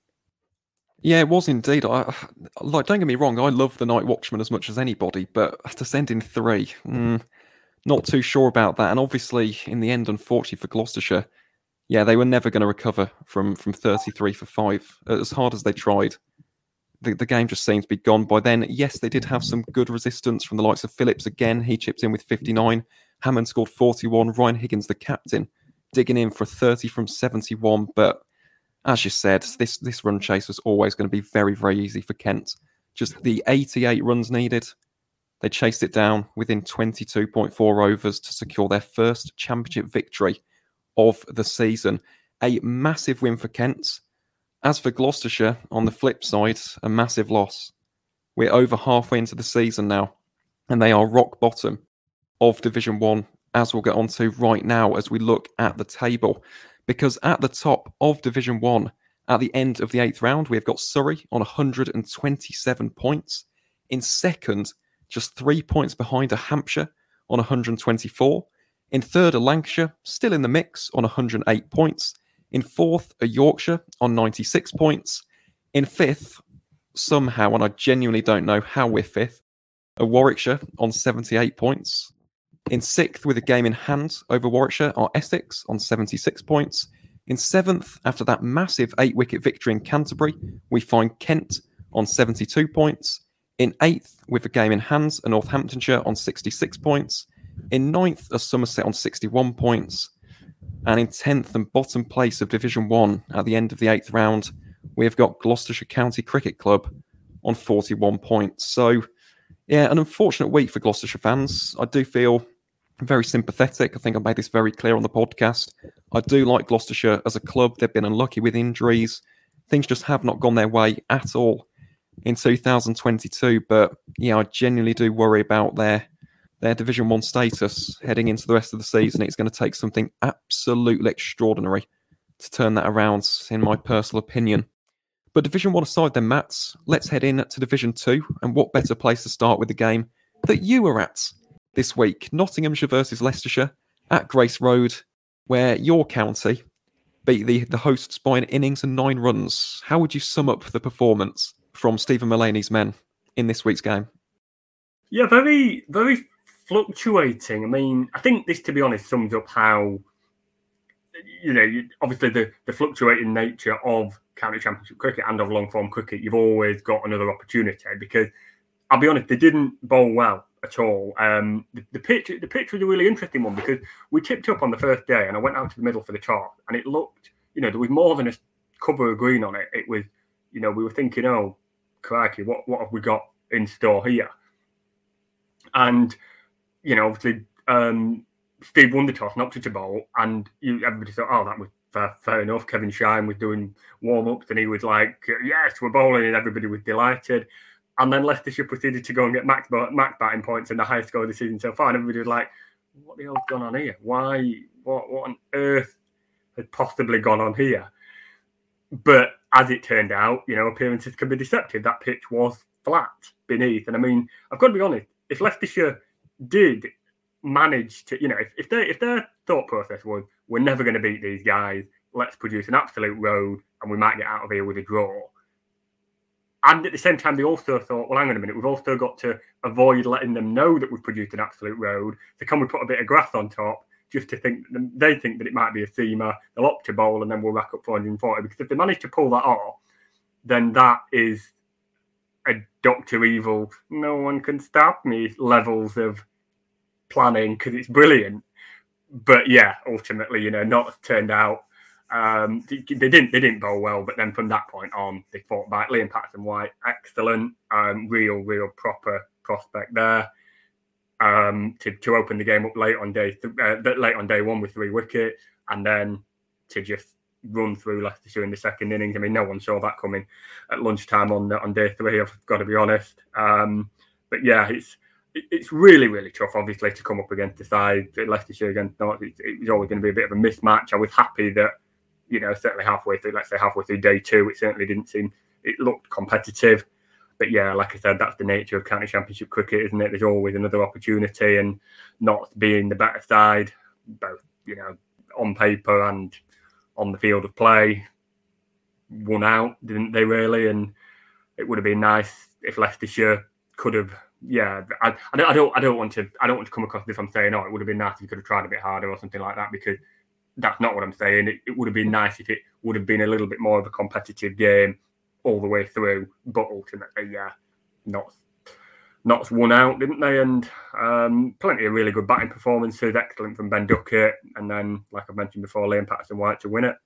Yeah, it was indeed. I like. Don't get me wrong. I love the Night Watchman as much as anybody, but to send in three, mm, not too sure about that. And obviously, in the end, unfortunately for Gloucestershire, yeah, they were never going to recover from from thirty-three for five. As hard as they tried, the the game just seemed to be gone by then. Yes, they did have some good resistance from the likes of Phillips again. He chipped in with fifty-nine. Hammond scored forty-one. Ryan Higgins, the captain, digging in for thirty from seventy-one, but as you said, this, this run chase was always going to be very, very easy for Kent. Just the eighty-eight runs needed. They chased it down within twenty-two point four overs to secure their first championship victory of the season. A massive win for Kent. As for Gloucestershire, on the flip side, a massive loss. We're over halfway into the season now, and they are rock bottom of Division one, as we'll get on to right now as we look at the table. Because at the top of Division one, at the end of the eighth round, we've got Surrey on one hundred twenty-seven points. In second, just three points behind are Hampshire on one hundred twenty-four. In third are Lancashire, still in the mix on one hundred eight points. In fourth are Yorkshire on ninety-six points. In fifth, somehow, and I genuinely don't know how we're fifth, are Warwickshire on seventy-eight points. In sixth, with a game in hand over Warwickshire, are Essex on seventy-six points. In seventh, after that massive eight-wicket victory in Canterbury, we find Kent on seventy-two points. In eighth, with a game in hand, are Northamptonshire on sixty-six points. In ninth, are Somerset on sixty-one points. And in tenth and bottom place of Division one, at the end of the eighth round, we have got Gloucestershire County Cricket Club on forty-one points. So, yeah, an unfortunate week for Gloucestershire fans. I do feel very sympathetic. I think I made this very clear on the podcast. I do like Gloucestershire as a club. They've been unlucky with injuries. Things just have not gone their way at all in two thousand twenty-two. But yeah, I genuinely do worry about their their Division one status heading into the rest of the season. It's going to take something absolutely extraordinary to turn that around, in my personal opinion. But Division one aside then, Matt, let's head in to Division two. And what better place to start with the game that you were at this week? Nottinghamshire versus Leicestershire at Grace Road, where your county beat the, the hosts by an innings and nine runs. How would you sum up the performance from Stephen Mullaney's men in this week's game? Yeah, very, very fluctuating. I mean, I think this, to be honest, sums up how, you know, obviously the, the fluctuating nature of county championship cricket and of long-form cricket. You've always got another opportunity, because I'll be honest, they didn't bowl well at all. Um, the, the pitch, the pitch was a really interesting one, because we tipped up on the first day, and I went out to the middle for the top, and it looked, you know, there was more than a cover of green on it. It was, you know, we were thinking, oh, crikey, what what have we got in store here? And you know, obviously, um, Steve won the toss, knocked it to bowl, and you everybody thought, oh, that was fair, fair enough. Kevin Shine was doing warm-ups and he was like, yes, we're bowling, and everybody was delighted. And then Leicestershire proceeded to go and get Max, Max batting points and the highest score of the season so far. And everybody was like, what the hell's gone on here? Why? What, what on earth had possibly gone on here? But as it turned out, you know, appearances can be deceptive. That pitch was flat beneath. And I mean, I've got to be honest, if Leicestershire did manage to, you know, if, if, they, if their thought process was, we're never going to beat these guys, let's produce an absolute road and we might get out of here with a draw. And at the same time, they also thought, well, hang on a minute, we've also got to avoid letting them know that we've produced an absolute road. So can we put a bit of grass on top just to think, they think that it might be a seamer, they'll opt to bowl and then we'll rack up four hundred forty. Because if they manage to pull that off, then that is a Doctor Evil, no one can stop me levels of planning because it's brilliant. But yeah, ultimately, you know, not turned out. Um, they, they didn't they didn't bowl well, but then from that point on, they fought back. Liam Patterson-White, excellent, um, real, real proper prospect there. Um, to, to open the game up late on day th- uh, late on day one with three wickets, and then to just run through Leicestershire in the second innings. I mean, no one saw that coming at lunchtime on on day three. I've got to be honest. Um, but yeah, it's it's really really tough, obviously, to come up against the side Leicestershire against North. It, it was always going to be a bit of a mismatch. I was happy that, you know, certainly halfway through, let's say halfway through day two, it certainly didn't seem, it looked competitive. But yeah, like I said, that's the nature of county championship cricket, isn't it? There's always another opportunity, and not being the better side, both, you know, on paper and on the field of play, won out, didn't they really? And it would have been nice if Leicestershire could have, yeah, I, I don't, I don't, I don't want to, I don't want to come across as if I'm saying, oh, it would have been nice if you could have tried a bit harder or something like that, because that's not what I'm saying. It, it would have been nice if it would have been a little bit more of a competitive game all the way through, but ultimately, yeah, not not won out, didn't they? And um, plenty of really good batting performances, excellent from Ben Duckett, and then, like I mentioned before, Liam Patterson-White to win it.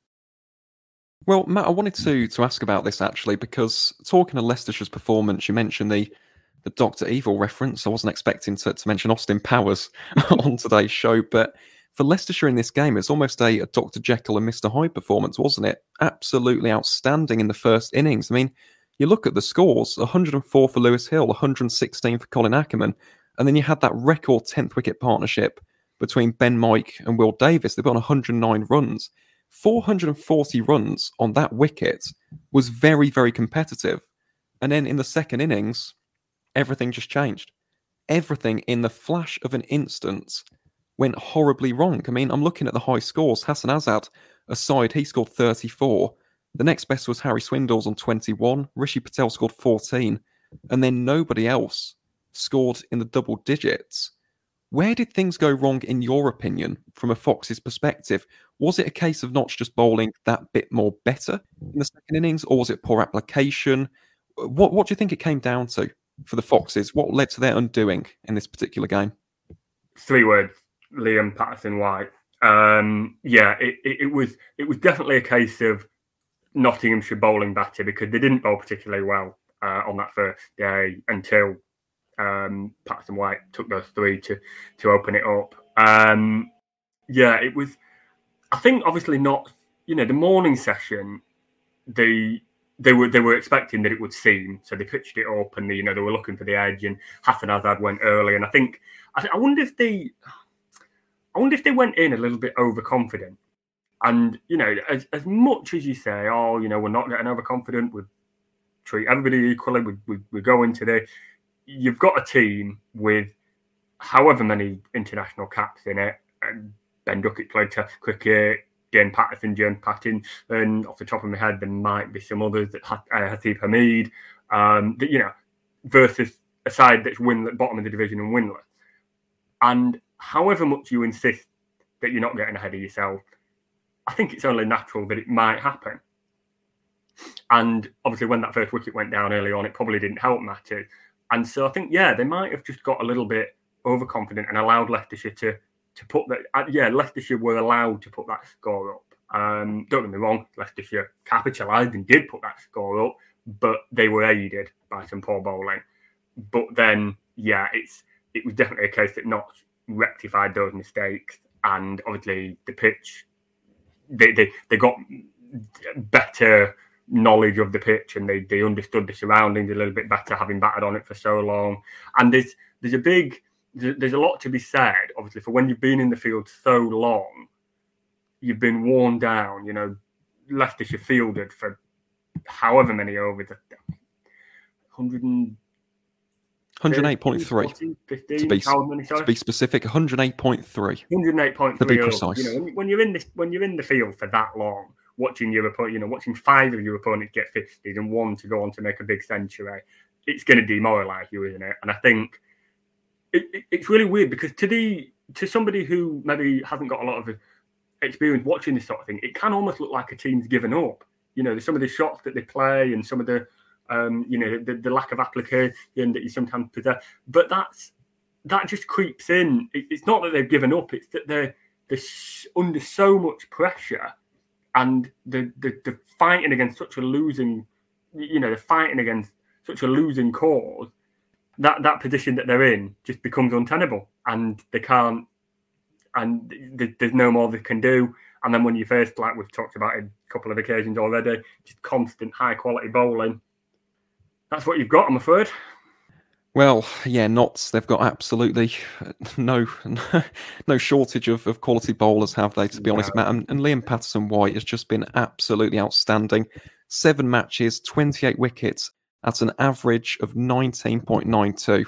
Well, Matt, I wanted to to ask about this actually, because talking of Leicestershire's performance, you mentioned the the Doctor Evil reference. I wasn't expecting to, to mention Austin Powers on today's show, but for Leicestershire in this game, it's almost a, a Doctor Jekyll and Mister Hyde performance, wasn't it? Absolutely outstanding in the first innings. I mean, you look at the scores, one hundred four for Lewis Hill, one hundred sixteen for Colin Ackerman, and then you had that record tenth wicket partnership between Ben Mike and Will Davis. They've got one hundred nine runs. four hundred forty runs on that wicket was very, very competitive. And then in the second innings, everything just changed. Everything in the flash of an instant went horribly wrong. I mean, I'm looking at the high scores. Hassan Azad, aside, he scored thirty-four. The next best was Harry Swindles on twenty-one. Rishi Patel scored fourteen. And then nobody else scored in the double digits. Where did things go wrong, in your opinion, from a Fox's perspective? Was it a case of Notch just bowling that bit more better in the second innings, or was it poor application? What, what do you think it came down to for the Foxes? What led to their undoing in this particular game? Three words. Liam Patterson-White. Um, yeah, it, it, it was it was definitely a case of Nottinghamshire bowling better, because they didn't bowl particularly well uh, on that first day until um, Patterson-White took those three to to open it up. Um, yeah, it was. I think obviously not. You know, the morning session, the they were they were expecting that it would seam, so they pitched it up, and the, you know, they were looking for the edge, and Hassan Azad went early, and I think I, I wonder if they. I wonder if they went in a little bit overconfident. And, you know, as, as much as you say, oh, you know, we're not getting overconfident, we treat everybody equally, we, we, we go into the... You've got a team with however many international caps in it. And Ben Duckett played Test cricket, Dane Patterson, James Patton, and off the top of my head, there might be some others, that uh, Hateeb Hameed, um, that, you know, versus a side that's winless, bottom of the division and winless. And however much you insist that you're not getting ahead of yourself, I think it's only natural that it might happen. And obviously when that first wicket went down early on, it probably didn't help matters. And so I think, yeah, they might have just got a little bit overconfident and allowed Leicestershire to to put that. Uh, yeah, Leicestershire were allowed to put that score up. Um, don't get me wrong, Leicestershire capitalised and did put that score up, but they were aided by some poor bowling. But then, yeah, it's it was definitely a case that Notts rectified those mistakes, and obviously the pitch they they, they got better knowledge of the pitch, and they, they understood the surroundings a little bit better, having battered on it for so long. And there's there's a big there's a lot to be said, obviously, for when you've been in the field so long, you've been worn down. You know, Leicestershire fielded for however many overs, one hundred and one hundred eight point three fifteen, to be, many, to be specific, one hundred eight point three. one hundred eight point three to be precise. You know, when you're in this, when you're in the field for that long, watching your opponent, you know, watching five of your opponents get fifties and one to go on to make a big century, it's going to demoralise you, isn't it? And I think it, it, it's really weird because to the to somebody who maybe hasn't got a lot of experience watching this sort of thing, it can almost look like a team's given up. You know, there's some of the shots that they play and some of the Um, you know, the, the lack of application that you sometimes possess, but that's that just creeps in. It, it's not that they've given up; it's that they're they're under so much pressure, and the the the fighting against such a losing, you know, they're fighting against such a losing cause. That that position that they're in just becomes untenable, and they can't, and th- there's no more they can do. And then when you face, like we've talked about in a couple of occasions already, just constant high quality bowling. That's what you've got, I'm afraid. Well, yeah, Notts, they've got absolutely no no shortage of, of quality bowlers, have they, to be no. honest, Matt? And, and Liam Patterson-White has just been absolutely outstanding. Seven matches, twenty-eight wickets at an average of nineteen point nine two.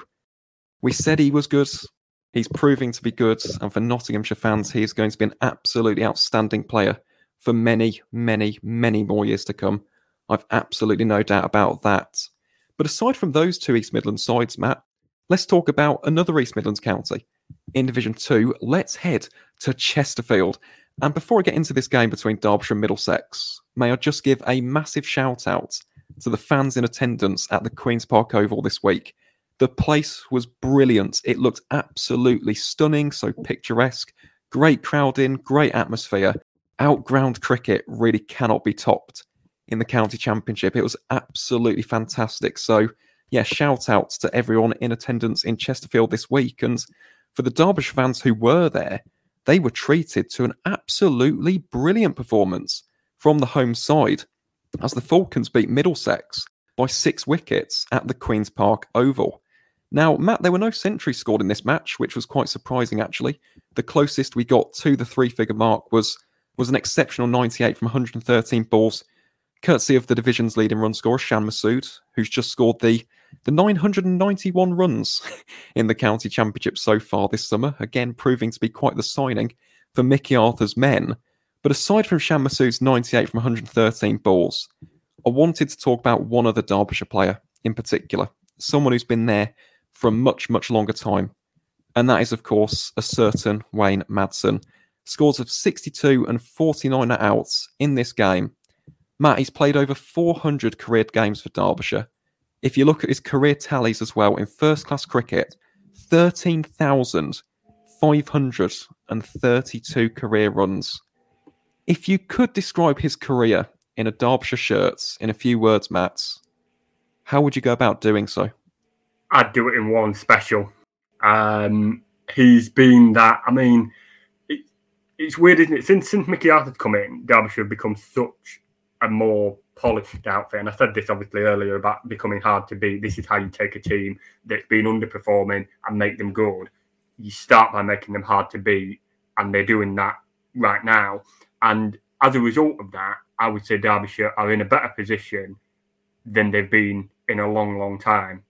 We said he was good. He's proving to be good. And for Nottinghamshire fans, he is going to be an absolutely outstanding player for many, many, many more years to come. I've absolutely no doubt about that. But aside from those two East Midlands sides, Matt, let's talk about another East Midlands county. In Division two, let's head to Chesterfield. And before I get into this game between Derbyshire and Middlesex, may I just give a massive shout out to the fans in attendance at the Queen's Park Oval this week. The place was brilliant. It looked absolutely stunning, so picturesque. Great crowd in, great atmosphere. Outground cricket really cannot be topped in the county championship. It was absolutely fantastic. So, yeah, shout out to everyone in attendance in Chesterfield this week. And for the Derbyshire fans who were there, they were treated to an absolutely brilliant performance from the home side as the Falcons beat Middlesex by six wickets at the Queen's Park Oval. Now, Matt, there were no centuries scored in this match, which was quite surprising, actually. The closest we got to the three-figure mark was, was an exceptional ninety-eight from one hundred thirteen balls, courtesy of the division's leading run scorer, Shan Masood, who's just scored the, the nine hundred ninety-one runs in the county championship so far this summer, again proving to be quite the signing for Mickey Arthur's men. But aside from Shan Masood's ninety-eight from one hundred thirteen balls, I wanted to talk about one other Derbyshire player in particular, someone who's been there for a much, much longer time. And that is, of course, a certain Wayne Madsen. Scores of sixty-two and forty-nine not outs in this game. Matt, he's played over four hundred career games for Derbyshire. If you look at his career tallies as well in first-class cricket, thirteen thousand five hundred thirty-two career runs. If you could describe his career in a Derbyshire shirt in a few words, Matt, how would you go about doing so? I'd do it in one special. Um, he's been that, I mean, it, it's weird, isn't it? Since, since Mickey Arthur's come in, Derbyshire have become such a more polished outfit. And I said this obviously earlier about becoming hard to beat. This is how you take a team that's been underperforming and make them good. You start by making them hard to beat, and they're doing that right now. And as a result of that, I would say Derbyshire are in a better position than they've been in a long, long time.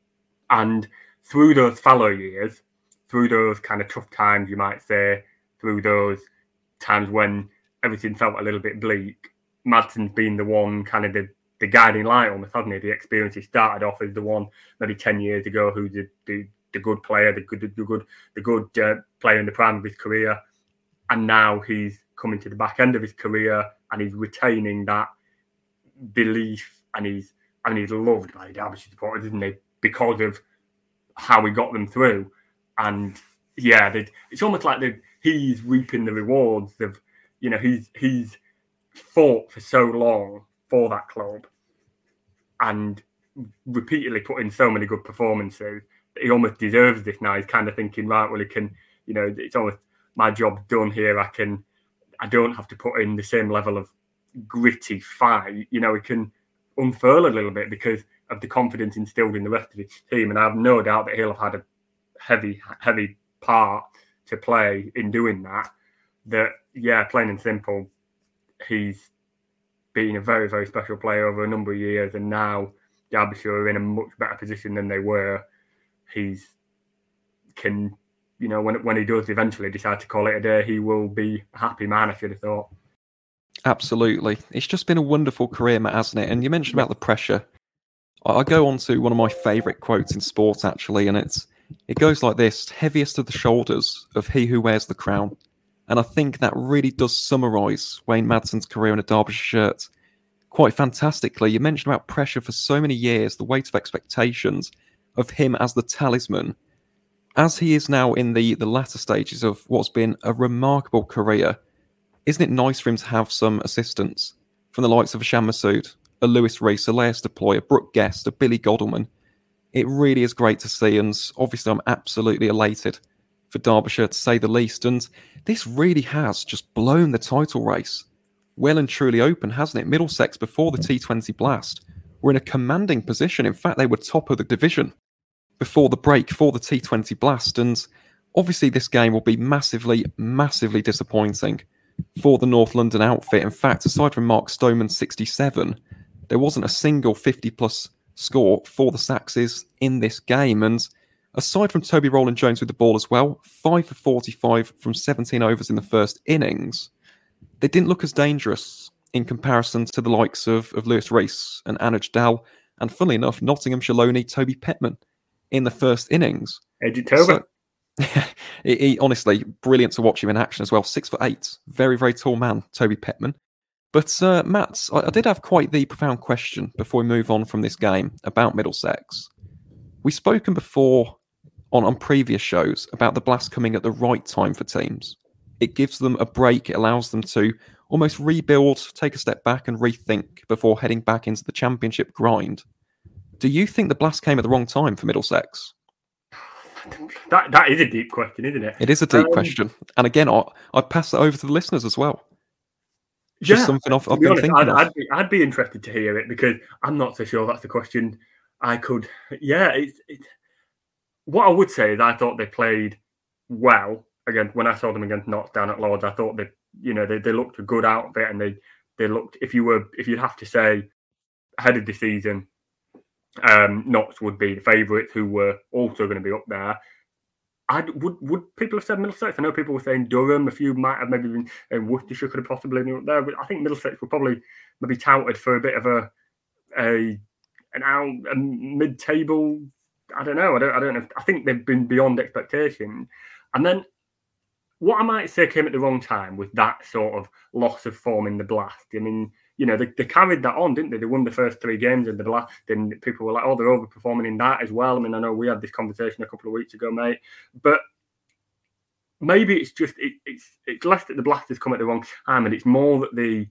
And through those fallow years, through those kind of tough times, you might say, through those times when everything felt a little bit bleak, Madsen's been the one kind of the, the guiding light almost, hasn't he? The experience he started off as the one maybe ten years ago who's the, the, the good player, the good the good, the good uh, player in the prime of his career. And now he's coming to the back end of his career and he's retaining that belief, and he's and he's loved by the Derbyshire supporters, isn't he? Because of how he got them through. And yeah, it's almost like the, he's reaping the rewards of, you know, he's he's fought for so long for that club and repeatedly put in so many good performances that he almost deserves this now. He's kind of thinking, right, well, he can, you know, it's almost my job done here. I can I don't have to put in the same level of gritty fight. You know, he can unfurl a little bit because of the confidence instilled in the rest of his team. And I have no doubt that he'll have had a heavy, heavy part to play in doing that. That, yeah, plain and simple, he's been a very, very special player over a number of years. And now Derbyshire are in a much better position than they were. He's can, you know, when when he does eventually decide to call it a day, he will be a happy man, I should have thought. Absolutely. It's just been a wonderful career, Matt, hasn't it? And you mentioned about the pressure. I go on to one of my favourite quotes in sport, actually, and it's it goes like this: heaviest of the shoulders of he who wears the crown. And I think that really does summarise Wayne Madson's career in a Derbyshire shirt quite fantastically. You mentioned about pressure for so many years, the weight of expectations of him as the talisman. As he is now in the, the latter stages of what's been a remarkable career, isn't it nice for him to have some assistance from the likes of a Shan Massoud, a Lewis Rees, a Laius Deploy, a Brooke Guest, a Billy Godalman? It really is great to see, and obviously I'm absolutely elated for Derbyshire, to say the least. And this really has just blown the title race well and truly open, hasn't it? Middlesex, before the T twenty Blast, were in a commanding position. In fact, they were top of the division before the break for the T twenty Blast. And obviously this game will be massively, massively disappointing for the North London outfit. In fact, aside from Mark Stoneman's sixty-seven, there wasn't a single fifty-plus score for the Saxes in this game. And aside from Toby Rowland-Jones with the ball as well, five for forty-five from seventeen overs in the first innings, they didn't look as dangerous in comparison to the likes of, of Lewis Rees and Anuj Dal, and funnily enough, Nottinghamshire loanee Toby Petman in the first innings. Eddie Toba. So, he, he, honestly, brilliant to watch him in action as well. Six foot eight, very, very tall man, Toby Petman. But uh, Matt, I, I did have quite the profound question before we move on from this game about Middlesex. We've spoken before on, on previous shows about the Blast coming at the right time for teams. It gives them a break. It allows them to almost rebuild, take a step back and rethink before heading back into the championship grind. Do you think the Blast came at the wrong time for Middlesex? That That is a deep question, isn't it? It is a deep um, question. And again, I, I'd pass that over to the listeners as well. It's just yeah, something I've, I've be been honest, thinking I'd, of. I'd, be, I'd be interested to hear it, because I'm not so sure that's the question I could... Yeah, it's... It, what I would say is I thought they played well. Again, when I saw them against Notts down at Lords, I thought they, you know, they, they looked a good outfit, and they, they looked, if you were, if you'd have to say ahead of the season, um, Notts would be the favourites, who were also going to be up there. I'd, would would people have said Middlesex? I know people were saying Durham. A few might have maybe been uh, Worcestershire could have possibly been up there, but I think Middlesex were probably maybe touted for a bit of a a an out a mid-table. I don't know. I don't. I don't know. I think they've been beyond expectation. And then what I might say came at the wrong time was that sort of loss of form in the Blast. I mean, you know, they, they carried that on, didn't they? They won the first three games in the Blast, and people were like, oh, they're overperforming in that as well. I mean, I know we had this conversation a couple of weeks ago, mate. But maybe it's just, it, it's it's less that the Blast has come at the wrong time, and it's more that the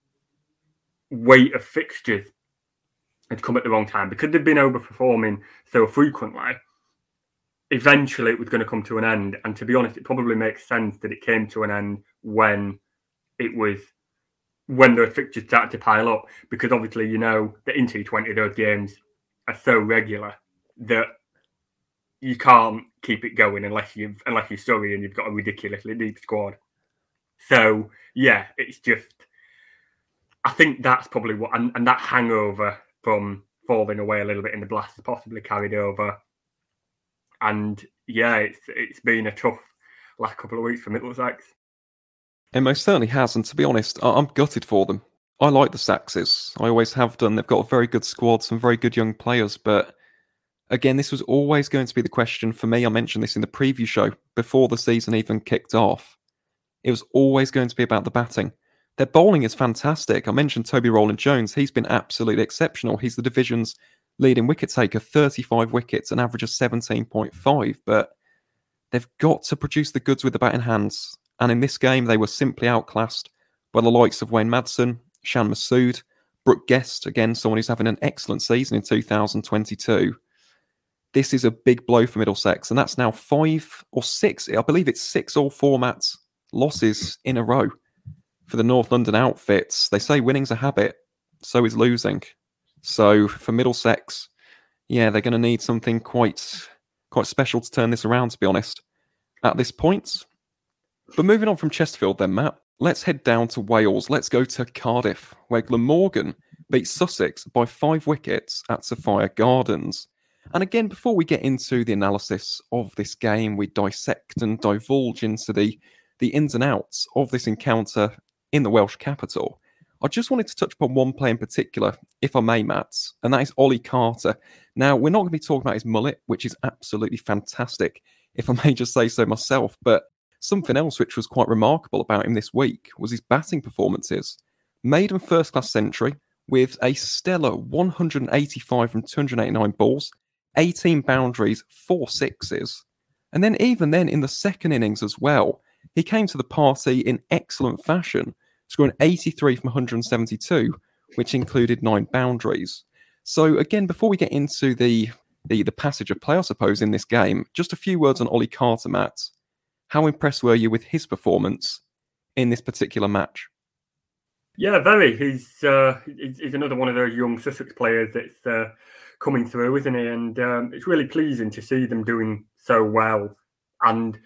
weight of fixtures had come at the wrong time. Because they've been overperforming so frequently, eventually it was going to come to an end. And to be honest, it probably makes sense that it came to an end when it was, when the fixtures started to pile up, because obviously, you know, that in T twenty, those games are so regular that you can't keep it going unless you've, unless you're Surrey and you've got a ridiculously deep squad. So, yeah, it's just, I think that's probably what, and, and that hangover from falling away a little bit in the Blast has possibly carried over. And yeah, it's it's been a tough last couple of weeks for Middlesex. It most certainly has, and to be honest, I'm gutted for them. I like the Saxes. I always have done. They've got a very good squad, some very good young players, but again, this was always going to be the question for me. I mentioned this in the preview show before the season even kicked off. It was always going to be about the batting. Their bowling is fantastic. I mentioned Toby Rowland-Jones. He's been absolutely exceptional. He's the division's leading wicket taker, thirty-five wickets, an average of seventeen point five. But they've got to produce the goods with the bat in hands. And in this game, they were simply outclassed by the likes of Wayne Madsen, Shan Massoud, Brooke Guest, again, someone who's having an excellent season in two thousand twenty-two. This is a big blow for Middlesex, and that's now five or six, I believe it's six all formats losses in a row for the North London outfits, they say winning's a habit, so is losing. So for Middlesex, yeah, they're going to need something quite quite special to turn this around, to be honest, at this point. But moving on from Chesterfield then, Matt, let's head down to Wales. Let's go to Cardiff, where Glamorgan beat Sussex by five wickets at Sophia Gardens. And again, before we get into the analysis of this game, we dissect and divulge into the, the ins and outs of this encounter in the Welsh capital. I just wanted to touch upon one player in particular, if I may, Matt, and that is Ollie Carter. Now, we're not going to be talking about his mullet, which is absolutely fantastic, if I may just say so myself, but something else which was quite remarkable about him this week was his batting performances. Maiden first-class century with a stellar one hundred eighty-five from two hundred eighty-nine balls, eighteen boundaries, four sixes. And then even then in the second innings as well, he came to the party in excellent fashion, scoring eighty-three from one hundred seventy-two, which included nine boundaries. So again, before we get into the, the, the passage of play, I suppose, in this game, just a few words on Ollie Carter, Matt. How impressed were you with his performance in this particular match? Yeah, very. He's uh, he's another one of those young Sussex players that's uh, coming through, isn't he? And um, it's really pleasing to see them doing so well and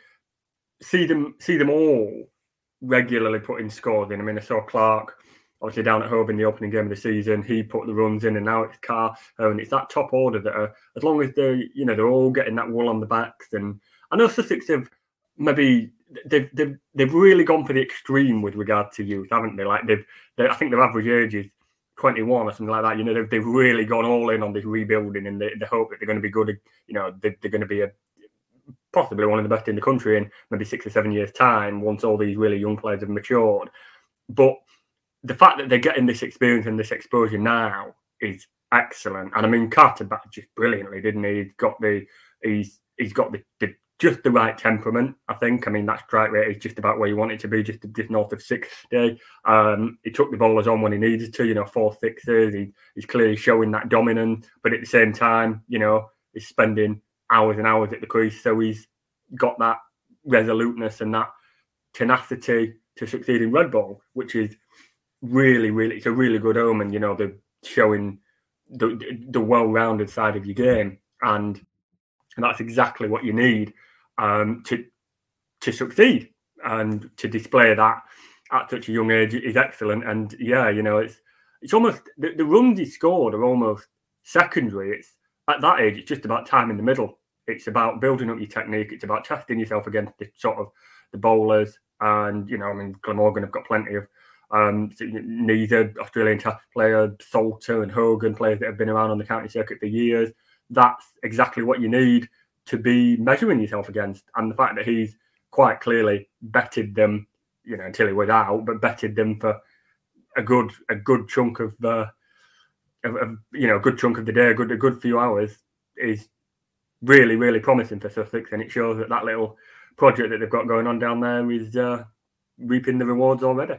see them see them all regularly putting scores in. I mean, I saw Clark, obviously down at home in the opening game of the season. He put the runs in, and now it's Carr, and it's that top order that are, as long as they, you know, they're all getting that wool on the backs. And I know Sussex have maybe they've they've they've really gone for the extreme with regard to youth, haven't they? Like they've, they, I think their average age is twenty-one or something like that. You know, they've they've really gone all in on this rebuilding, and they, they hope that they're going to be good. You know, they, they're going to be a possibly one of the best in the country in maybe six or seven years' time once all these really young players have matured. But the fact that they're getting this experience and this exposure now is excellent. And I mean, Carter batted just brilliantly, didn't he? He's got the he's he's got the, the just the right temperament, I think. I mean, that strike rate is just about where you want it to be, just, just north of sixty. Um, he took the bowlers on when he needed to, you know, four sixes. He, he's clearly showing that dominance, but at the same time, you know, he's spending hours and hours at the crease. So he's got that resoluteness and that tenacity to succeed in red ball, which is really, really, it's a really good omen. You know, they're showing the the well-rounded side of your game, and and that's exactly what you need um, to to succeed and to display that at such a young age is excellent. And yeah, you know, it's it's almost the, the runs he scored are almost secondary. It's at that age, it's just about time in the middle. It's about building up your technique. It's about testing yourself against the sort of the bowlers. And, you know, I mean, Glamorgan have got plenty of um, neither Australian test player, Salter and Hogan, players that have been around on the county circuit for years. That's exactly what you need to be measuring yourself against. And the fact that he's quite clearly betted them, you know, until he was out, but betted them for a good a good chunk of the, of, of, you know, a good chunk of the day, a good a good few hours is really, really promising for Sussex. And it shows that that little project that they've got going on down there is uh, reaping the rewards already.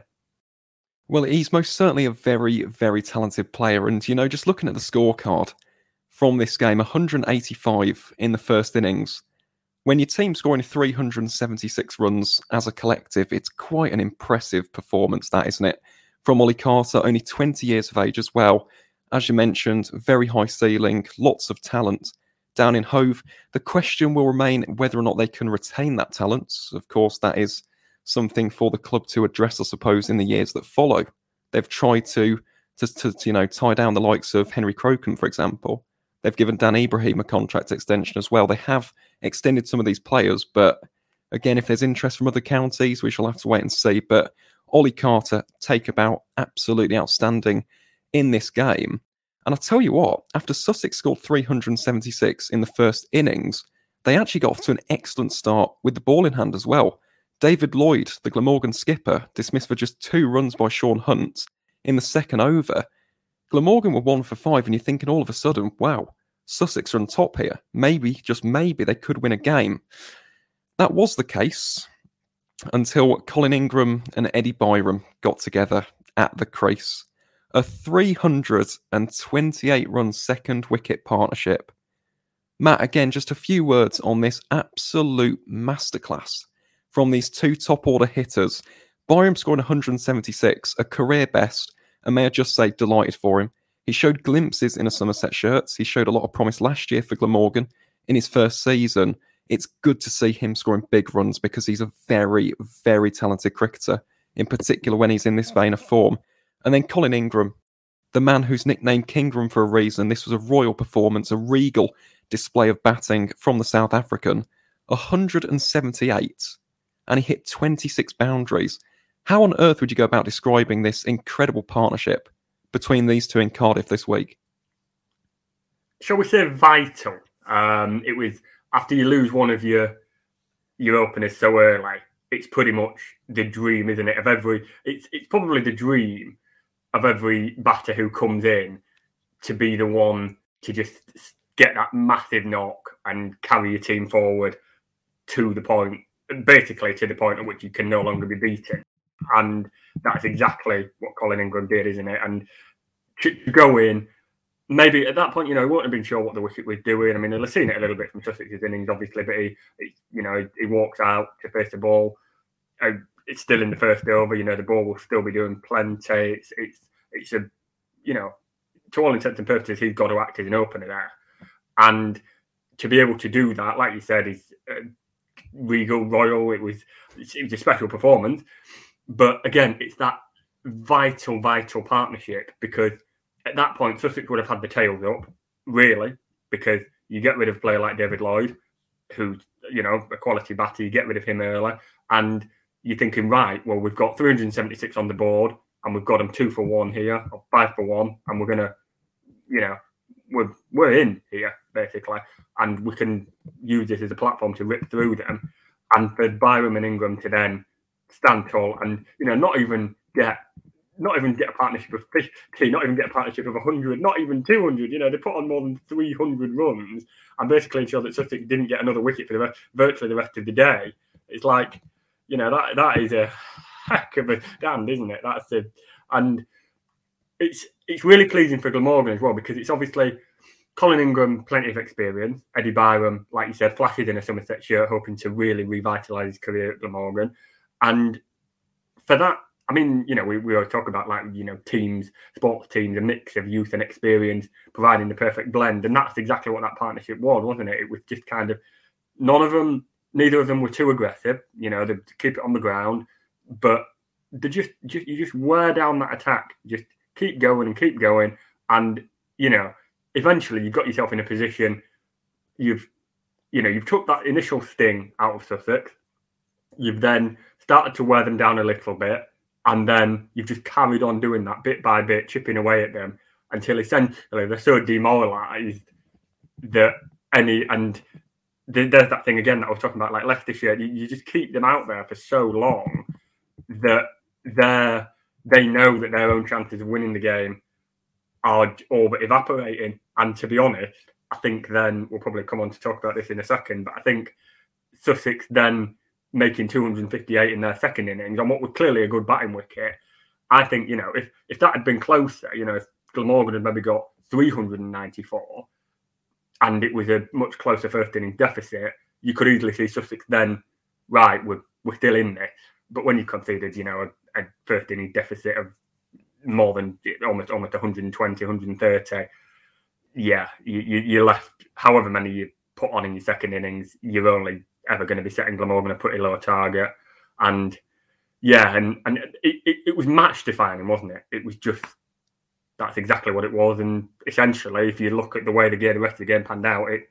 Well, he's most certainly a very, very talented player. And, you know, just looking at the scorecard from this game, one hundred eighty-five in the first innings. When your team's scoring three hundred seventy-six runs as a collective, it's quite an impressive performance, that, isn't it? From Ollie Carter, only twenty years of age as well. As you mentioned, very high ceiling, lots of talent. Down in Hove, the question will remain whether or not they can retain that talent. Of course, that is something for the club to address, I suppose, in the years that follow. They've tried to, to, to, to you know, tie down the likes of Henry Crocombe, for example. They've given Dan Ibrahim a contract extension as well. They have extended some of these players, but again, if there's interest from other counties, we shall have to wait and see. But Ollie Carter, take about absolutely outstanding in this game. And I'll tell you what, after Sussex scored three hundred seventy-six in the first innings, they actually got off to an excellent start with the ball in hand as well. David Lloyd, the Glamorgan skipper, dismissed for just two runs by Sean Hunt in the second over. Glamorgan were one for five, and you're thinking all of a sudden, wow, Sussex are on top here. Maybe, just maybe, they could win a game. That was the case until Colin Ingram and Eddie Byram got together at the crease. A three hundred twenty-eight run second wicket partnership. Matt, again, just a few words on this absolute masterclass from these two top order hitters. Byram scored one hundred seventy-six, a career best, and may I just say, delighted for him. He showed glimpses in a Somerset shirts. He showed a lot of promise last year for Glamorgan in his first season. It's good to see him scoring big runs because he's a very, very talented cricketer, in particular when he's in this vein of form. And then Colin Ingram, the man who's nicknamed Kingram for a reason. This was a royal performance, a regal display of batting from the South African. one hundred seventy-eight, and he hit twenty-six boundaries. How on earth would you go about describing this incredible partnership between these two in Cardiff this week? Shall we say vital? Um, it was after you lose one of your your openers so early. It's pretty much the dream, isn't it? Of every, it's it's probably the dream of every batter who comes in to be the one to just get that massive knock and carry your team forward to the point, basically to the point at which you can no longer be beaten. And that's exactly what Colin Ingram did, isn't it? And to go in, maybe at that point, you know, he wouldn't have been sure what the wicket was doing. I mean, he'll have seen it a little bit from Sussex's innings, obviously, but he, he you know, he walks out to face the ball. Uh, it's still in the first over, you know, the ball will still be doing plenty. It's, it's, it's a, you know, to all intents and purposes, he's got to act as an opener there. And to be able to do that, like you said, is uh, regal, royal. It was, it was a special performance. But again, it's that vital, vital partnership, because at that point, Sussex would have had the tails up, really, because you get rid of a player like David Lloyd, who's, you know, a quality batter, you get rid of him early, and you're thinking, right, well, we've got three hundred seventy-six on the board, and we've got them two for one here, or five for one, and we're going to, you know, we're, we're in here, basically, and we can use this as a platform to rip through them. And for Byram and Ingram to then stand tall and, you know, not even get not even get a partnership of fifty, not even get a partnership of one hundred, not even two hundred. You know, they put on more than three hundred runs and basically ensure that Sussex didn't get another wicket for the rest, virtually the rest of the day. It's like, you know, that that is a heck of a damn, isn't it? That's a, and it's it's really pleasing for Glamorgan as well, because it's obviously Colin Ingram, plenty of experience. Eddie Byram, like you said, flashes in a Somerset shirt, hoping to really revitalise his career at Glamorgan. And for that, I mean, you know, we, we always talk about, like, you know, teams, sports teams, a mix of youth and experience, providing the perfect blend. And that's exactly what that partnership was, wasn't it? It was just kind of, none of them, neither of them were too aggressive, you know, they keep it on the ground, but they just, just, you just wear down that attack, just keep going and keep going. And, you know, eventually you've got yourself in a position, you've, you know, you've took that initial sting out of Sussex, you've then started to wear them down a little bit, and then you've just carried on doing that bit by bit, chipping away at them until essentially they're so demoralised that any, and there's that thing again that I was talking about, like Leicestershire, you, you just keep them out there for so long that they're, they know that their own chances of winning the game are all but evaporating. And to be honest, I think then, we'll probably come on to talk about this in a second, but I think Sussex then making two hundred fifty-eight in their second innings on what was clearly a good batting wicket, I think, you know, if, if that had been closer, you know, if Glamorgan had maybe got three hundred ninety-four and it was a much closer first innings deficit, you could easily see Sussex then, right, we're, we're still in this. But when you considered, you know, a, a first innings deficit of more than almost almost one hundred twenty, one hundred thirty, yeah, you, you, you're left, however many you put on in your second innings, you're only ever going to be setting Glamorgan a pretty low target. And yeah, and, and it, it, it was match defining, wasn't it? It was just, that's exactly what it was. And essentially, if you look at the way the game, the rest of the game panned out, it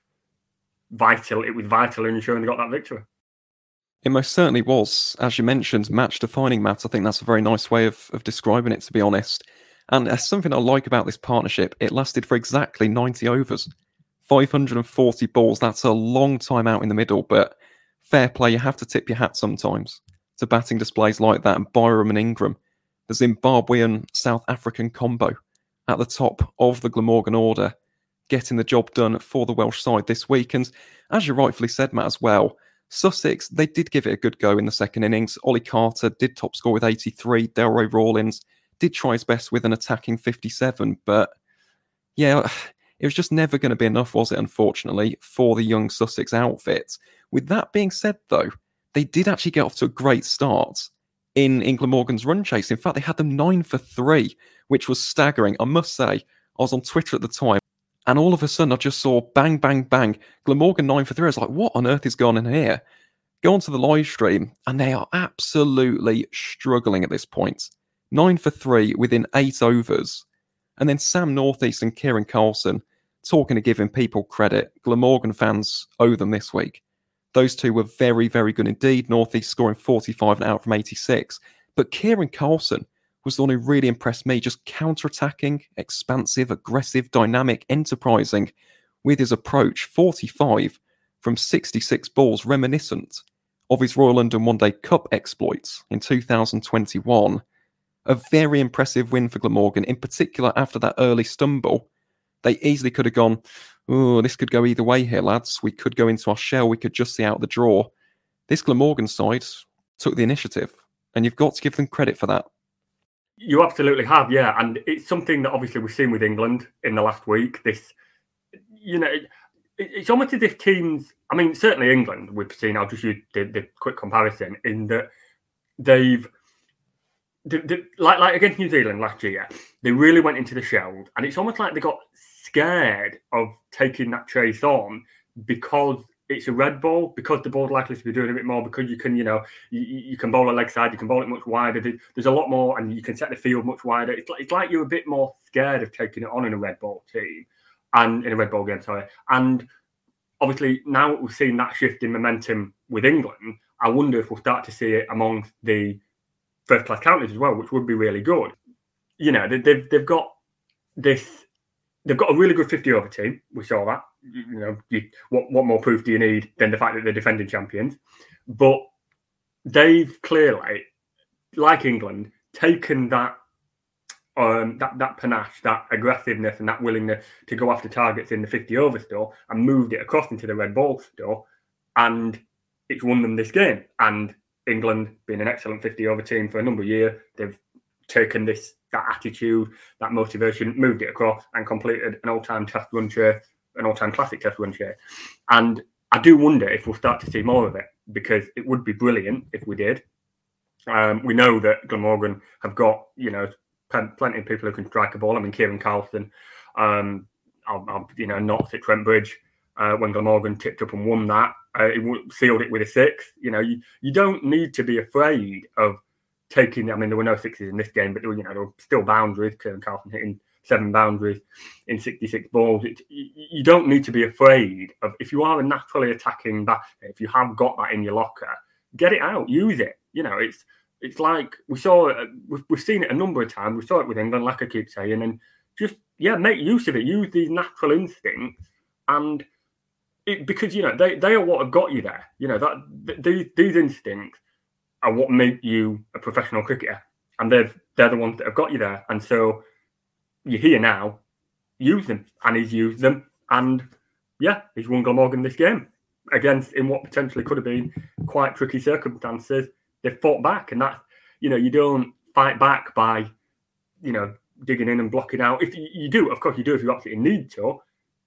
vital. It was vital in ensuring they got that victory. It most certainly was. As you mentioned, match defining, Matt. I think that's a very nice way of, of describing it, to be honest. And uh, something I like about this partnership, it lasted for exactly ninety overs. five hundred forty balls, that's a long time out in the middle, but fair play, you have to tip your hat sometimes to batting displays like that. And Byram and Ingram, the Zimbabwean South African combo at the top of the Glamorgan order, getting the job done for the Welsh side this week. And as you rightfully said, Matt, as well, Sussex, they did give it a good go in the second innings. Ollie Carter did top score with eighty-three. Delroy Rawlins did try his best with an attacking fifty-seven, but yeah, it was just never going to be enough, was it, unfortunately, for the young Sussex outfit. With that being said, though, they did actually get off to a great start in, in Glamorgan's run chase. In fact, they had them nine for three, which was staggering. I must say, I was on Twitter at the time, and all of a sudden I just saw bang, bang, bang, Glamorgan nine for three. I was like, what on earth is going on here? Go onto the live stream, and they are absolutely struggling at this point. nine for three within eight overs. And then Sam Northeast and Kieran Carlson talking to giving people credit. Glamorgan fans owe them this week. Those two were very, very good indeed. Northeast scoring forty-five out from eighty-six. But Kieran Carlson was the one who really impressed me, just counter-attacking, expansive, aggressive, dynamic, enterprising with his approach. forty-five from sixty-six balls, reminiscent of his Royal London One Day Cup exploits in two thousand twenty-one. A very impressive win for Glamorgan, in particular after that early stumble. They easily could have gone, oh, this could go either way here, lads. We could go into our shell. We could just see out the draw. This Glamorgan side took the initiative, and you've got to give them credit for that. You absolutely have, yeah. And it's something that obviously we've seen with England in the last week. This, you know, it, it's almost as if teams, I mean, certainly England, we've seen, I'll just use the, the quick comparison, in that they've, The, the, like like against New Zealand last year, they really went into the shell, and it's almost like they got scared of taking that chase on because it's a red ball, because the ball's likely to be doing a bit more, because you can, you know, you, you can bowl a leg side, you can bowl it much wider. There's a lot more, and you can set the field much wider. It's like, it's like you're a bit more scared of taking it on in a red ball team, and in a red ball game, sorry. And obviously now we've seen that shift in momentum with England, I wonder if we'll start to see it among the first-class counties as well, which would be really good. You know, they, they've they've got this. They've got a really good fifty-over team. We saw that. You know, you, what what more proof do you need than the fact that they're defending champions? But they've clearly, like England, taken that um, that that panache, that aggressiveness, and that willingness to go after targets in the fifty-over store and moved it across into the red ball store, and it's won them this game. And England, being an excellent fifty-over team for a number of years, they've taken this, that attitude, that motivation, moved it across and completed an all-time test run chase, an all-time classic test run chase. And I do wonder if we'll start to see more of it, because it would be brilliant if we did. Um, we know that Glamorgan have got, you know, plenty of people who can strike a ball. I mean, Kieran Carlson, um, I'll, I'll, you know, not at Trent Bridge, uh, when Glamorgan tipped up and won that. Uh, it sealed it with a six. You know, you, you don't need to be afraid of taking. I mean, there were no sixes in this game, but there were, you know, there were still boundaries. Kieran Carlson hitting seven boundaries in sixty-six balls. It, you, you don't need to be afraid of, if you are a naturally attacking batter, if you have got that in your locker, get it out, use it. You know, it's it's like we saw. We've, we've seen it a number of times. We saw it with England, like I keep saying, and just yeah, make use of it. Use these natural instincts and. It, because, you know, they, they are what have got you there. You know, that th- these these instincts are what make you a professional cricketer. And they've, they're the ones that have got you there. And so you're here now, use them. And he's used them. And, yeah, he's won Glamorgan this game. Against, in what potentially could have been quite tricky circumstances, they've fought back. And that, you know, you don't fight back by, you know, digging in and blocking out. If you, you do, of course you do if you absolutely need to,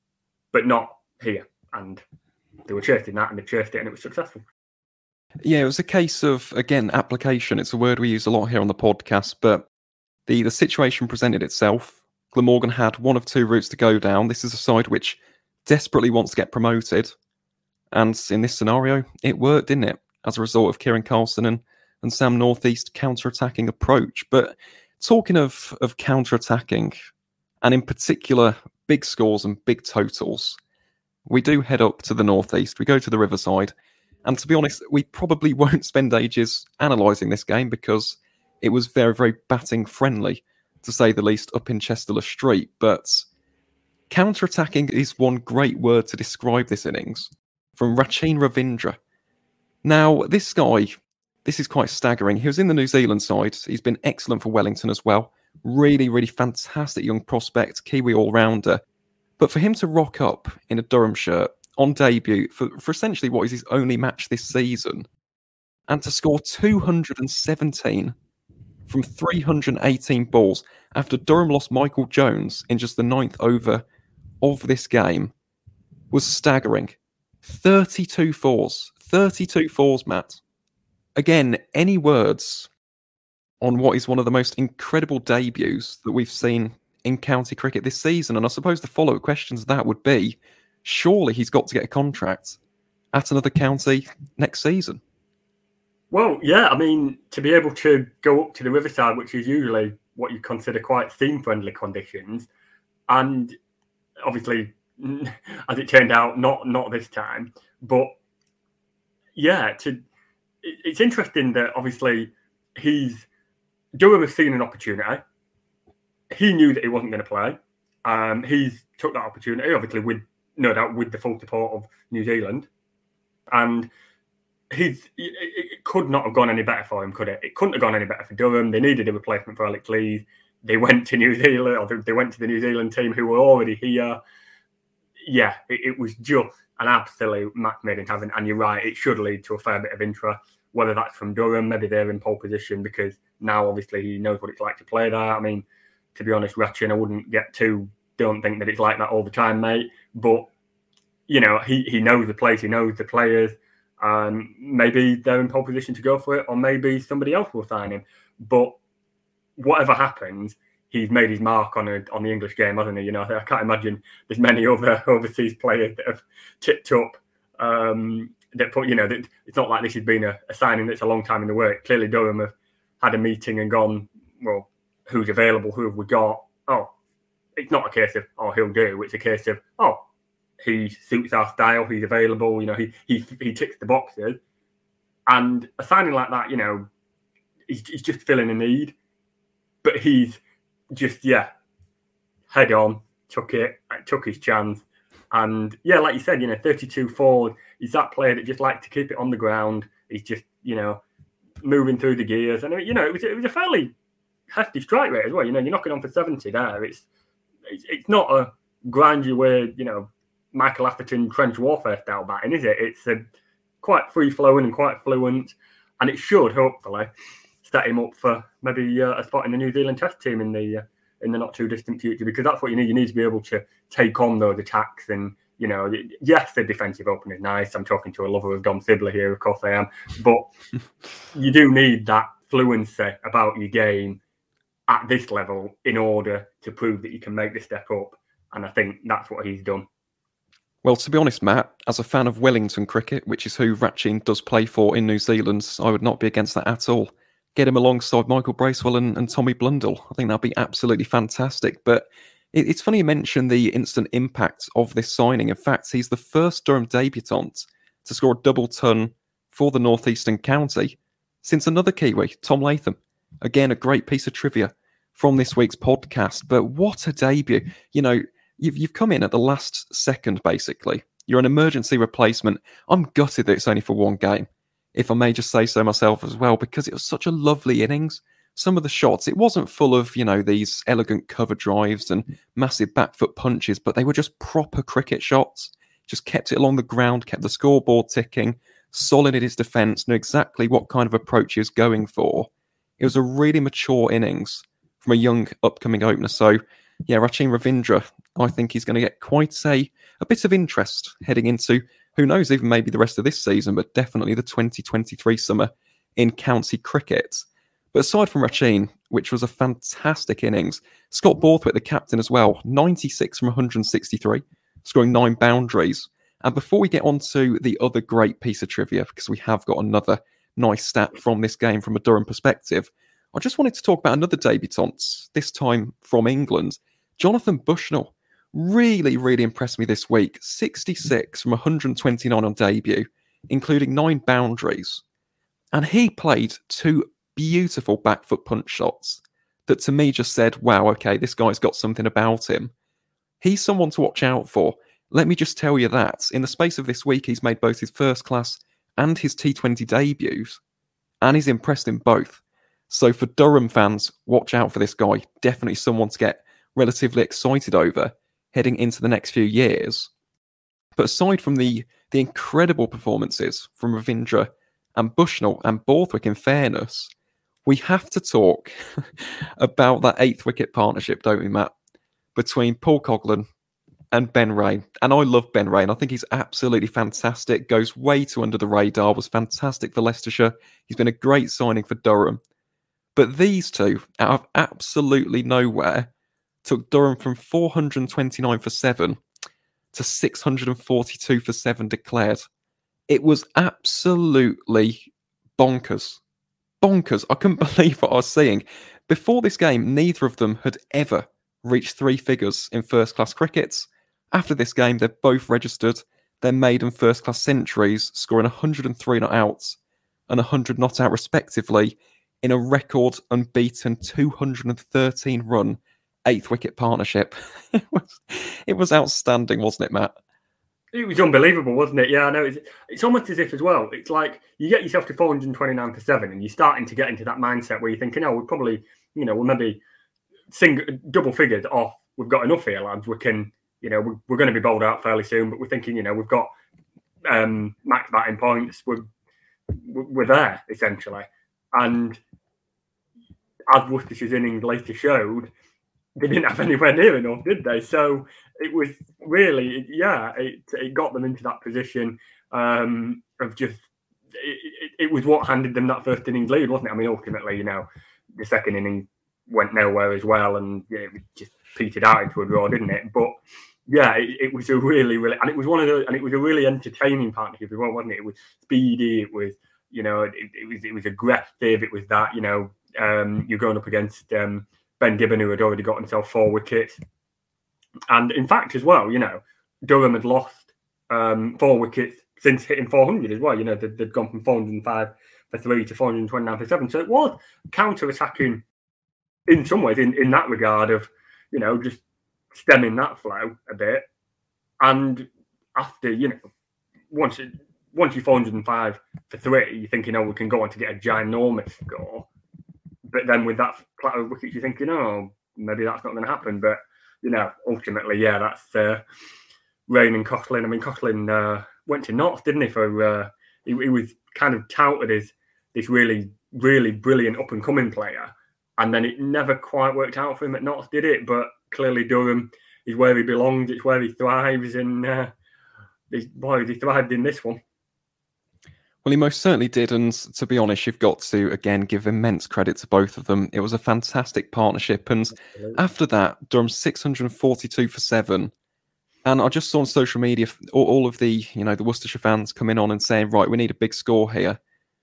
but not here. And they were chasing that, and they chased it, and it was successful. Yeah, it was a case of, again, application. It's a word we use a lot here on the podcast, but the, the situation presented itself. Glamorgan had one of two routes to go down. This is a side which desperately wants to get promoted. And in this scenario, it worked, didn't it? As a result of Kieran Carlson and, and Sam Northeast counter-attacking approach. But talking of, of counter-attacking, and in particular, big scores and big totals, we do head up to the northeast. We go to the Riverside. And to be honest, we probably won't spend ages analysing this game because it was very, very batting friendly, to say the least, up in Chesterless Street. But counter-attacking is one great word to describe this innings from Rachin Ravindra. Now, this guy, this is quite staggering. He was in the New Zealand side. He's been excellent for Wellington as well. Really, really fantastic young prospect, Kiwi all-rounder. But for him to rock up in a Durham shirt on debut for, for essentially what is his only match this season, and to score two hundred seventeen from three hundred eighteen balls after Durham lost Michael Jones in just the ninth over of this game was staggering. thirty-two fours. thirty-two fours, Matt. Again, any words on what is one of the most incredible debuts that we've seen in county cricket this season. And I suppose the follow-up questions to that would be, surely he's got to get a contract at another county next season. Well, yeah, I mean, to be able to go up to the Riverside, which is usually what you consider quite theme-friendly conditions, and obviously, as it turned out, not not this time. But yeah, to it's interesting that obviously he's Durham has seen an opportunity. He knew that he wasn't going to play. Um, he's took that opportunity, obviously, with no doubt with the full support of New Zealand, and he's it could not have gone any better for him, could it? It couldn't have gone any better for Durham. They needed a replacement for Alex Lees. They went to New Zealand, or they went to the New Zealand team who were already here. Yeah, it, it was just an absolute match made in heaven. And you're right, it should lead to a fair bit of interest, whether that's from Durham, maybe they're in pole position because now obviously he knows what it's like to play there. I mean, to be honest, Ratchin, I wouldn't get too, don't think that it's like that all the time, mate. But, you know, he, he knows the place, he knows the players. Um, maybe they're in pole position to go for it, or maybe somebody else will sign him. But whatever happens, he's made his mark on a, on the English game, hasn't he? You know, I can't imagine there's many other overseas players that have tipped up. Um, that put, you know, that it's not like this has been a, a signing that's a long time in the work. Clearly, Durham have had a meeting and gone, well, who's available? Who have we got? Oh, it's not a case of oh he'll do. It's a case of oh. He suits our style. He's available. You know, he he he ticks the boxes. And a signing like that, you know, he's, he's just filling a need. But he's just yeah, head on, took it, took his chance, and yeah, like you said, you know, thirty-two forward. He's that player that just likes to keep it on the ground. He's just you know moving through the gears, and you know, it was it was a fairly hefty strike rate as well. You know, you're knocking on for seventy there. It's it's, it's not a grind you way, you know. Michael Atherton trench warfare style batting, is it? It's a, quite free flowing and quite fluent, and it should hopefully set him up for maybe uh, a spot in the New Zealand Test team in the uh, in the not too distant future. Because that's what you need. You need to be able to take on those attacks, and you know, yes, the defensive opening is nice. I'm talking to a lover of Dom Sibley here, of course I am, but you do need that fluency about your game at this level in order to prove that you can make the step up, and I think that's what he's done. Well, to be honest, Matt, as a fan of Wellington cricket, which is who Ratchin does play for in New Zealand, I would not be against that at all. Get him alongside Michael Bracewell and, and Tommy Blundell. I think that'd be absolutely fantastic. But it, it's funny you mention the instant impact of this signing. In fact, he's the first Durham debutant to score a double ton for the Northeastern County since another Kiwi, Tom Latham. Again, a great piece of trivia from this week's podcast. But what a debut. You know, You've you've come in at the last second, basically. You're an emergency replacement. I'm gutted that it's only for one game, if I may just say so myself as well, because it was such a lovely innings. Some of the shots, it wasn't full of, you know, these elegant cover drives and massive back foot punches, but they were just proper cricket shots. Just kept it along the ground, kept the scoreboard ticking, solid in his defence, knew exactly what kind of approach he was going for. It was a really mature innings from a young upcoming opener. So, yeah, Rachin Ravindra, I think he's going to get quite a, a bit of interest heading into, who knows, even maybe the rest of this season, but definitely the twenty twenty-three summer in county cricket. But aside from Rachin, which was a fantastic innings, Scott Borthwick, the captain as well, ninety-six from one hundred sixty-three, scoring nine boundaries. And before we get on to the other great piece of trivia, because we have got another nice stat from this game from a Durham perspective, I just wanted to talk about another debutant, this time from England. Jonathan Bushnell really, really impressed me this week. sixty-six from one hundred twenty-nine on debut, including nine boundaries. And he played two beautiful back foot punch shots that to me just said, wow, okay, this guy's got something about him. He's someone to watch out for. Let me just tell you that. In the space of this week, he's made both his first class and his T twenty debuts, and he's impressed in both. So for Durham fans, watch out for this guy. Definitely someone to get relatively excited over heading into the next few years. But aside from the, the incredible performances from Ravindra and Bushnell and Borthwick, in fairness, we have to talk about that eighth wicket partnership, don't we, Matt? Between Paul Coghlan and Ben Raine. And I love Ben Raine. I think he's absolutely fantastic. Goes way too under the radar. Was fantastic for Leicestershire. He's been a great signing for Durham. But these two, out of absolutely nowhere, took Durham from four hundred twenty-nine for seven to six hundred forty-two for seven declared. It was absolutely bonkers. Bonkers. I couldn't believe what I was seeing. Before this game, neither of them had ever reached three figures in first-class cricket. After this game, they've both registered their maiden first-class centuries, scoring one hundred three not outs and one hundred not out respectively in a record unbeaten two hundred thirteen run eighth wicket partnership. it was it was outstanding, wasn't it, Matt? It was unbelievable, wasn't it? Yeah, I know. It's, it's almost as if as well, it's like you get yourself to four hundred twenty-nine for seven and you're starting to get into that mindset where you're thinking, oh, we're probably, you know, we'll maybe sing double figures off. We've got enough here, lads. We can, you know, we're, we're going to be bowled out fairly soon, but we're thinking, you know, we've got um, max batting points. We're, we're there, essentially. And as Worcestershire's innings later showed, they didn't have anywhere near enough, did they? So it was really, yeah, it, it got them into that position um, of just, it, it, it was what handed them that first innings lead, wasn't it? I mean, ultimately, you know, the second inning went nowhere as well, and yeah, it just petered out into a draw, didn't it? But yeah, it, it was a really, really, and it was one of those, and it was a really entertaining partnership as well, wasn't it? It was speedy, it was, you know, it, it was it was aggressive, it was that, you know, um, you're going up against um, Ben Gibbon, who had already got himself four wickets. And in fact, as well, you know, Durham had lost um, four wickets since hitting four hundred as well. You know, they'd, they'd gone from four hundred five for three to four hundred twenty-nine for seven. So it was counter-attacking in some ways in, in that regard of, you know, just stemming that flow a bit. And after, you know, once it, once you're four hundred five for three, you're thinking, oh, we can go on to get a ginormous score. But then with that platter of wickets, you're thinking, oh, maybe that's not going to happen. But, you know, ultimately, yeah, that's uh, Rain and Coughlin. I mean, Coughlin uh, went to Notts, didn't he? For uh, he, he was kind of touted as this really, really brilliant up-and-coming player. And then it never quite worked out for him at Notts, did it? But clearly Durham is where he belongs. It's where he thrives. And, uh, boy, he thrived in this one. Well, he most certainly did, and to be honest, you've got to, again, give immense credit to both of them. It was a fantastic partnership, and Absolutely. After that, Durham six hundred forty-two for seven, and I just saw on social media all, all of the, you know, the Worcestershire fans coming on and saying, right, we need a big score here,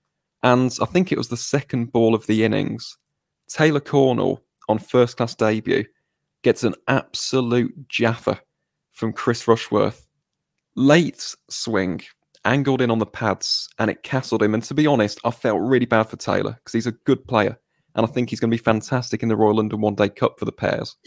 and I think it was the second ball of the innings, Taylor Cornell, on first-class debut, gets an absolute jaffer from Chris Rushworth. Late swing, angled in on the pads, and it castled him. And to be honest, I felt really bad for Taylor because he's a good player, and I think he's going to be fantastic in the Royal London One Day Cup for the pairs.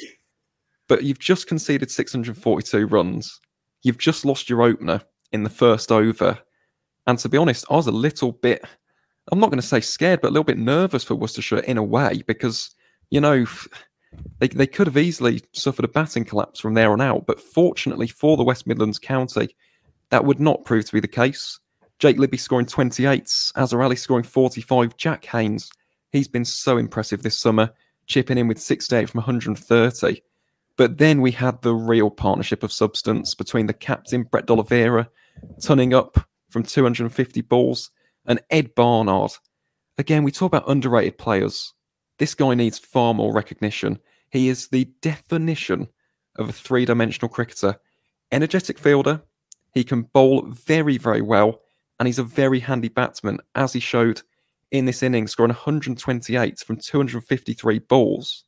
But you've just conceded six hundred forty-two runs. You've just lost your opener in the first over. And to be honest, I was a little bit, I'm not going to say scared, but a little bit nervous for Worcestershire in a way because, you know, they, they could have easily suffered a batting collapse from there on out. But fortunately for the West Midlands County, that would not prove to be the case. Jake Libby scoring twenty-eight, Azhar Ali scoring forty-five, Jack Haynes, he's been so impressive this summer, chipping in with sixty-eight from one hundred thirty. But then we had the real partnership of substance between the captain, Brett D'Oliveira, turning up from two hundred fifty balls, and Ed Barnard. Again, we talk about underrated players. This guy needs far more recognition. He is the definition of a three-dimensional cricketer. Energetic fielder. He can bowl very, very well, and he's a very handy batsman, as he showed in this innings, scoring one hundred twenty-eight from two hundred fifty-three balls.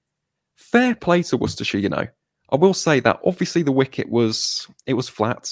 Fair play to Worcestershire, you know. I will say that obviously the wicket was, it was flat.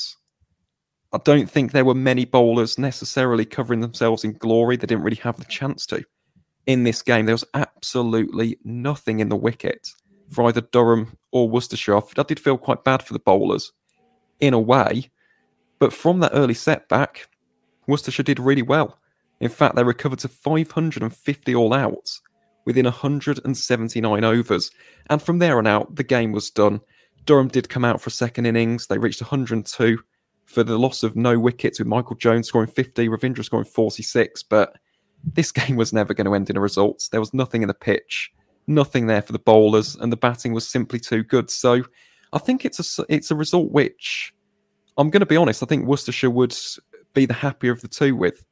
I don't think there were many bowlers necessarily covering themselves in glory. They didn't really have the chance to. In this game, there was absolutely nothing in the wicket for either Durham or Worcestershire. I did feel quite bad for the bowlers in a way. But from that early setback, Worcestershire did really well. In fact, they recovered to five hundred fifty all outs within one hundred seventy-nine overs. And from there on out, the game was done. Durham did come out for a second innings. They reached one hundred two for the loss of no wickets, with Michael Jones scoring fifty, Ravindra scoring forty-six. But this game was never going to end in a result. There was nothing in the pitch, nothing there for the bowlers, and the batting was simply too good. So I think it's a, it's a result which, I'm going to be honest, I think Worcestershire would be the happier of the two with.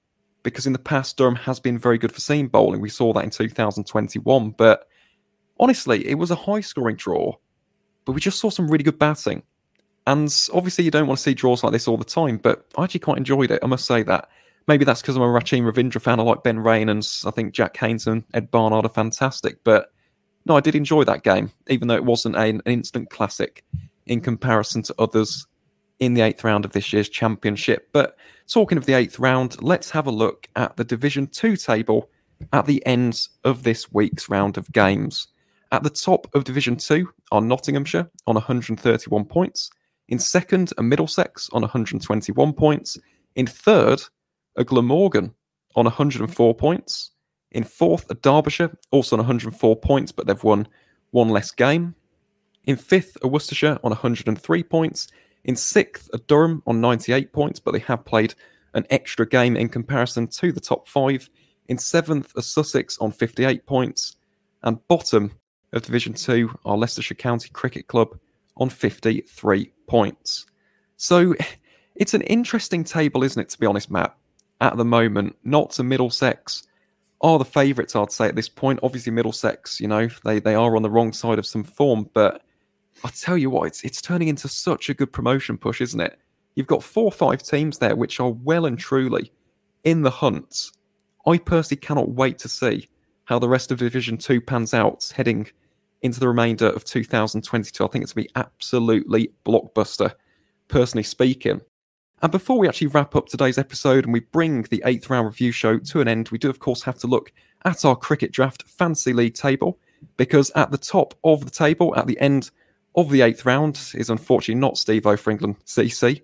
because in the past, Durham has been very good for seam bowling. We saw that in two thousand twenty-one, but honestly, it was a high-scoring draw, but we just saw some really good batting. And obviously, you don't want to see draws like this all the time, but I actually quite enjoyed it, I must say that. Maybe that's because I'm a Rachim Ravindra fan. I like Ben Rain, and I think Jack Haynes and Ed Barnard are fantastic. But no, I did enjoy that game, even though it wasn't an instant classic in comparison to others in the eighth round of this year's championship. But talking of the eighth round, let's have a look at the Division two table at the end of this week's round of games. At the top of Division two are Nottinghamshire on one hundred thirty-one points. In second are Middlesex on one hundred twenty-one points. In third are Glamorgan on one hundred four points. In fourth are Derbyshire, also on one hundred four points, but they've won one less game. In fifth are Worcestershire on one hundred three points. In sixth are Durham on ninety-eight points, but they have played an extra game in comparison to the top five. In seventh are Sussex on fifty-eight points. And bottom of Division two are Leicestershire County Cricket Club on fifty-three points. So it's an interesting table, isn't it, to be honest, Matt? At the moment, Notts and Middlesex are the favourites, I'd say, at this point. Obviously, Middlesex, you know, they, they are on the wrong side of some form, but I tell you what, it's, it's turning into such a good promotion push, isn't it? You've got four or five teams there which are well and truly in the hunt. I personally cannot wait to see how the rest of Division two pans out heading into the remainder of two thousand twenty-two. I think it's going to be absolutely blockbuster, personally speaking. And before we actually wrap up today's episode and we bring the eighth round review show to an end, we do of course have to look at our Cricket Draft Fantasy League table, because at the top of the table, at the end of the eighth round, is unfortunately not Steve-O for England C C.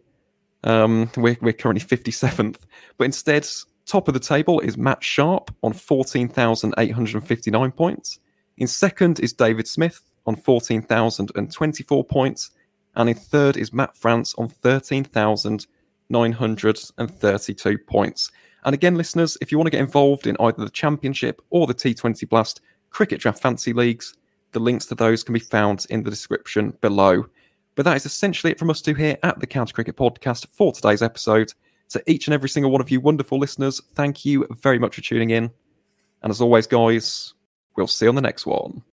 Um, we're, we're currently fifty-seventh, but instead, top of the table is Matt Sharp on fourteen thousand eight hundred fifty-nine points. In second is David Smith on fourteen thousand twenty-four points. And in third is Matt France on thirteen thousand nine hundred thirty-two points. And again, listeners, if you want to get involved in either the Championship or the T twenty Blast Cricket Draft Fantasy Leagues, the links to those can be found in the description below. But that is essentially it from us two here at the County Cricket Podcast for today's episode. To each and every single one of you wonderful listeners, thank you very much for tuning in. And as always, guys, we'll see you on the next one.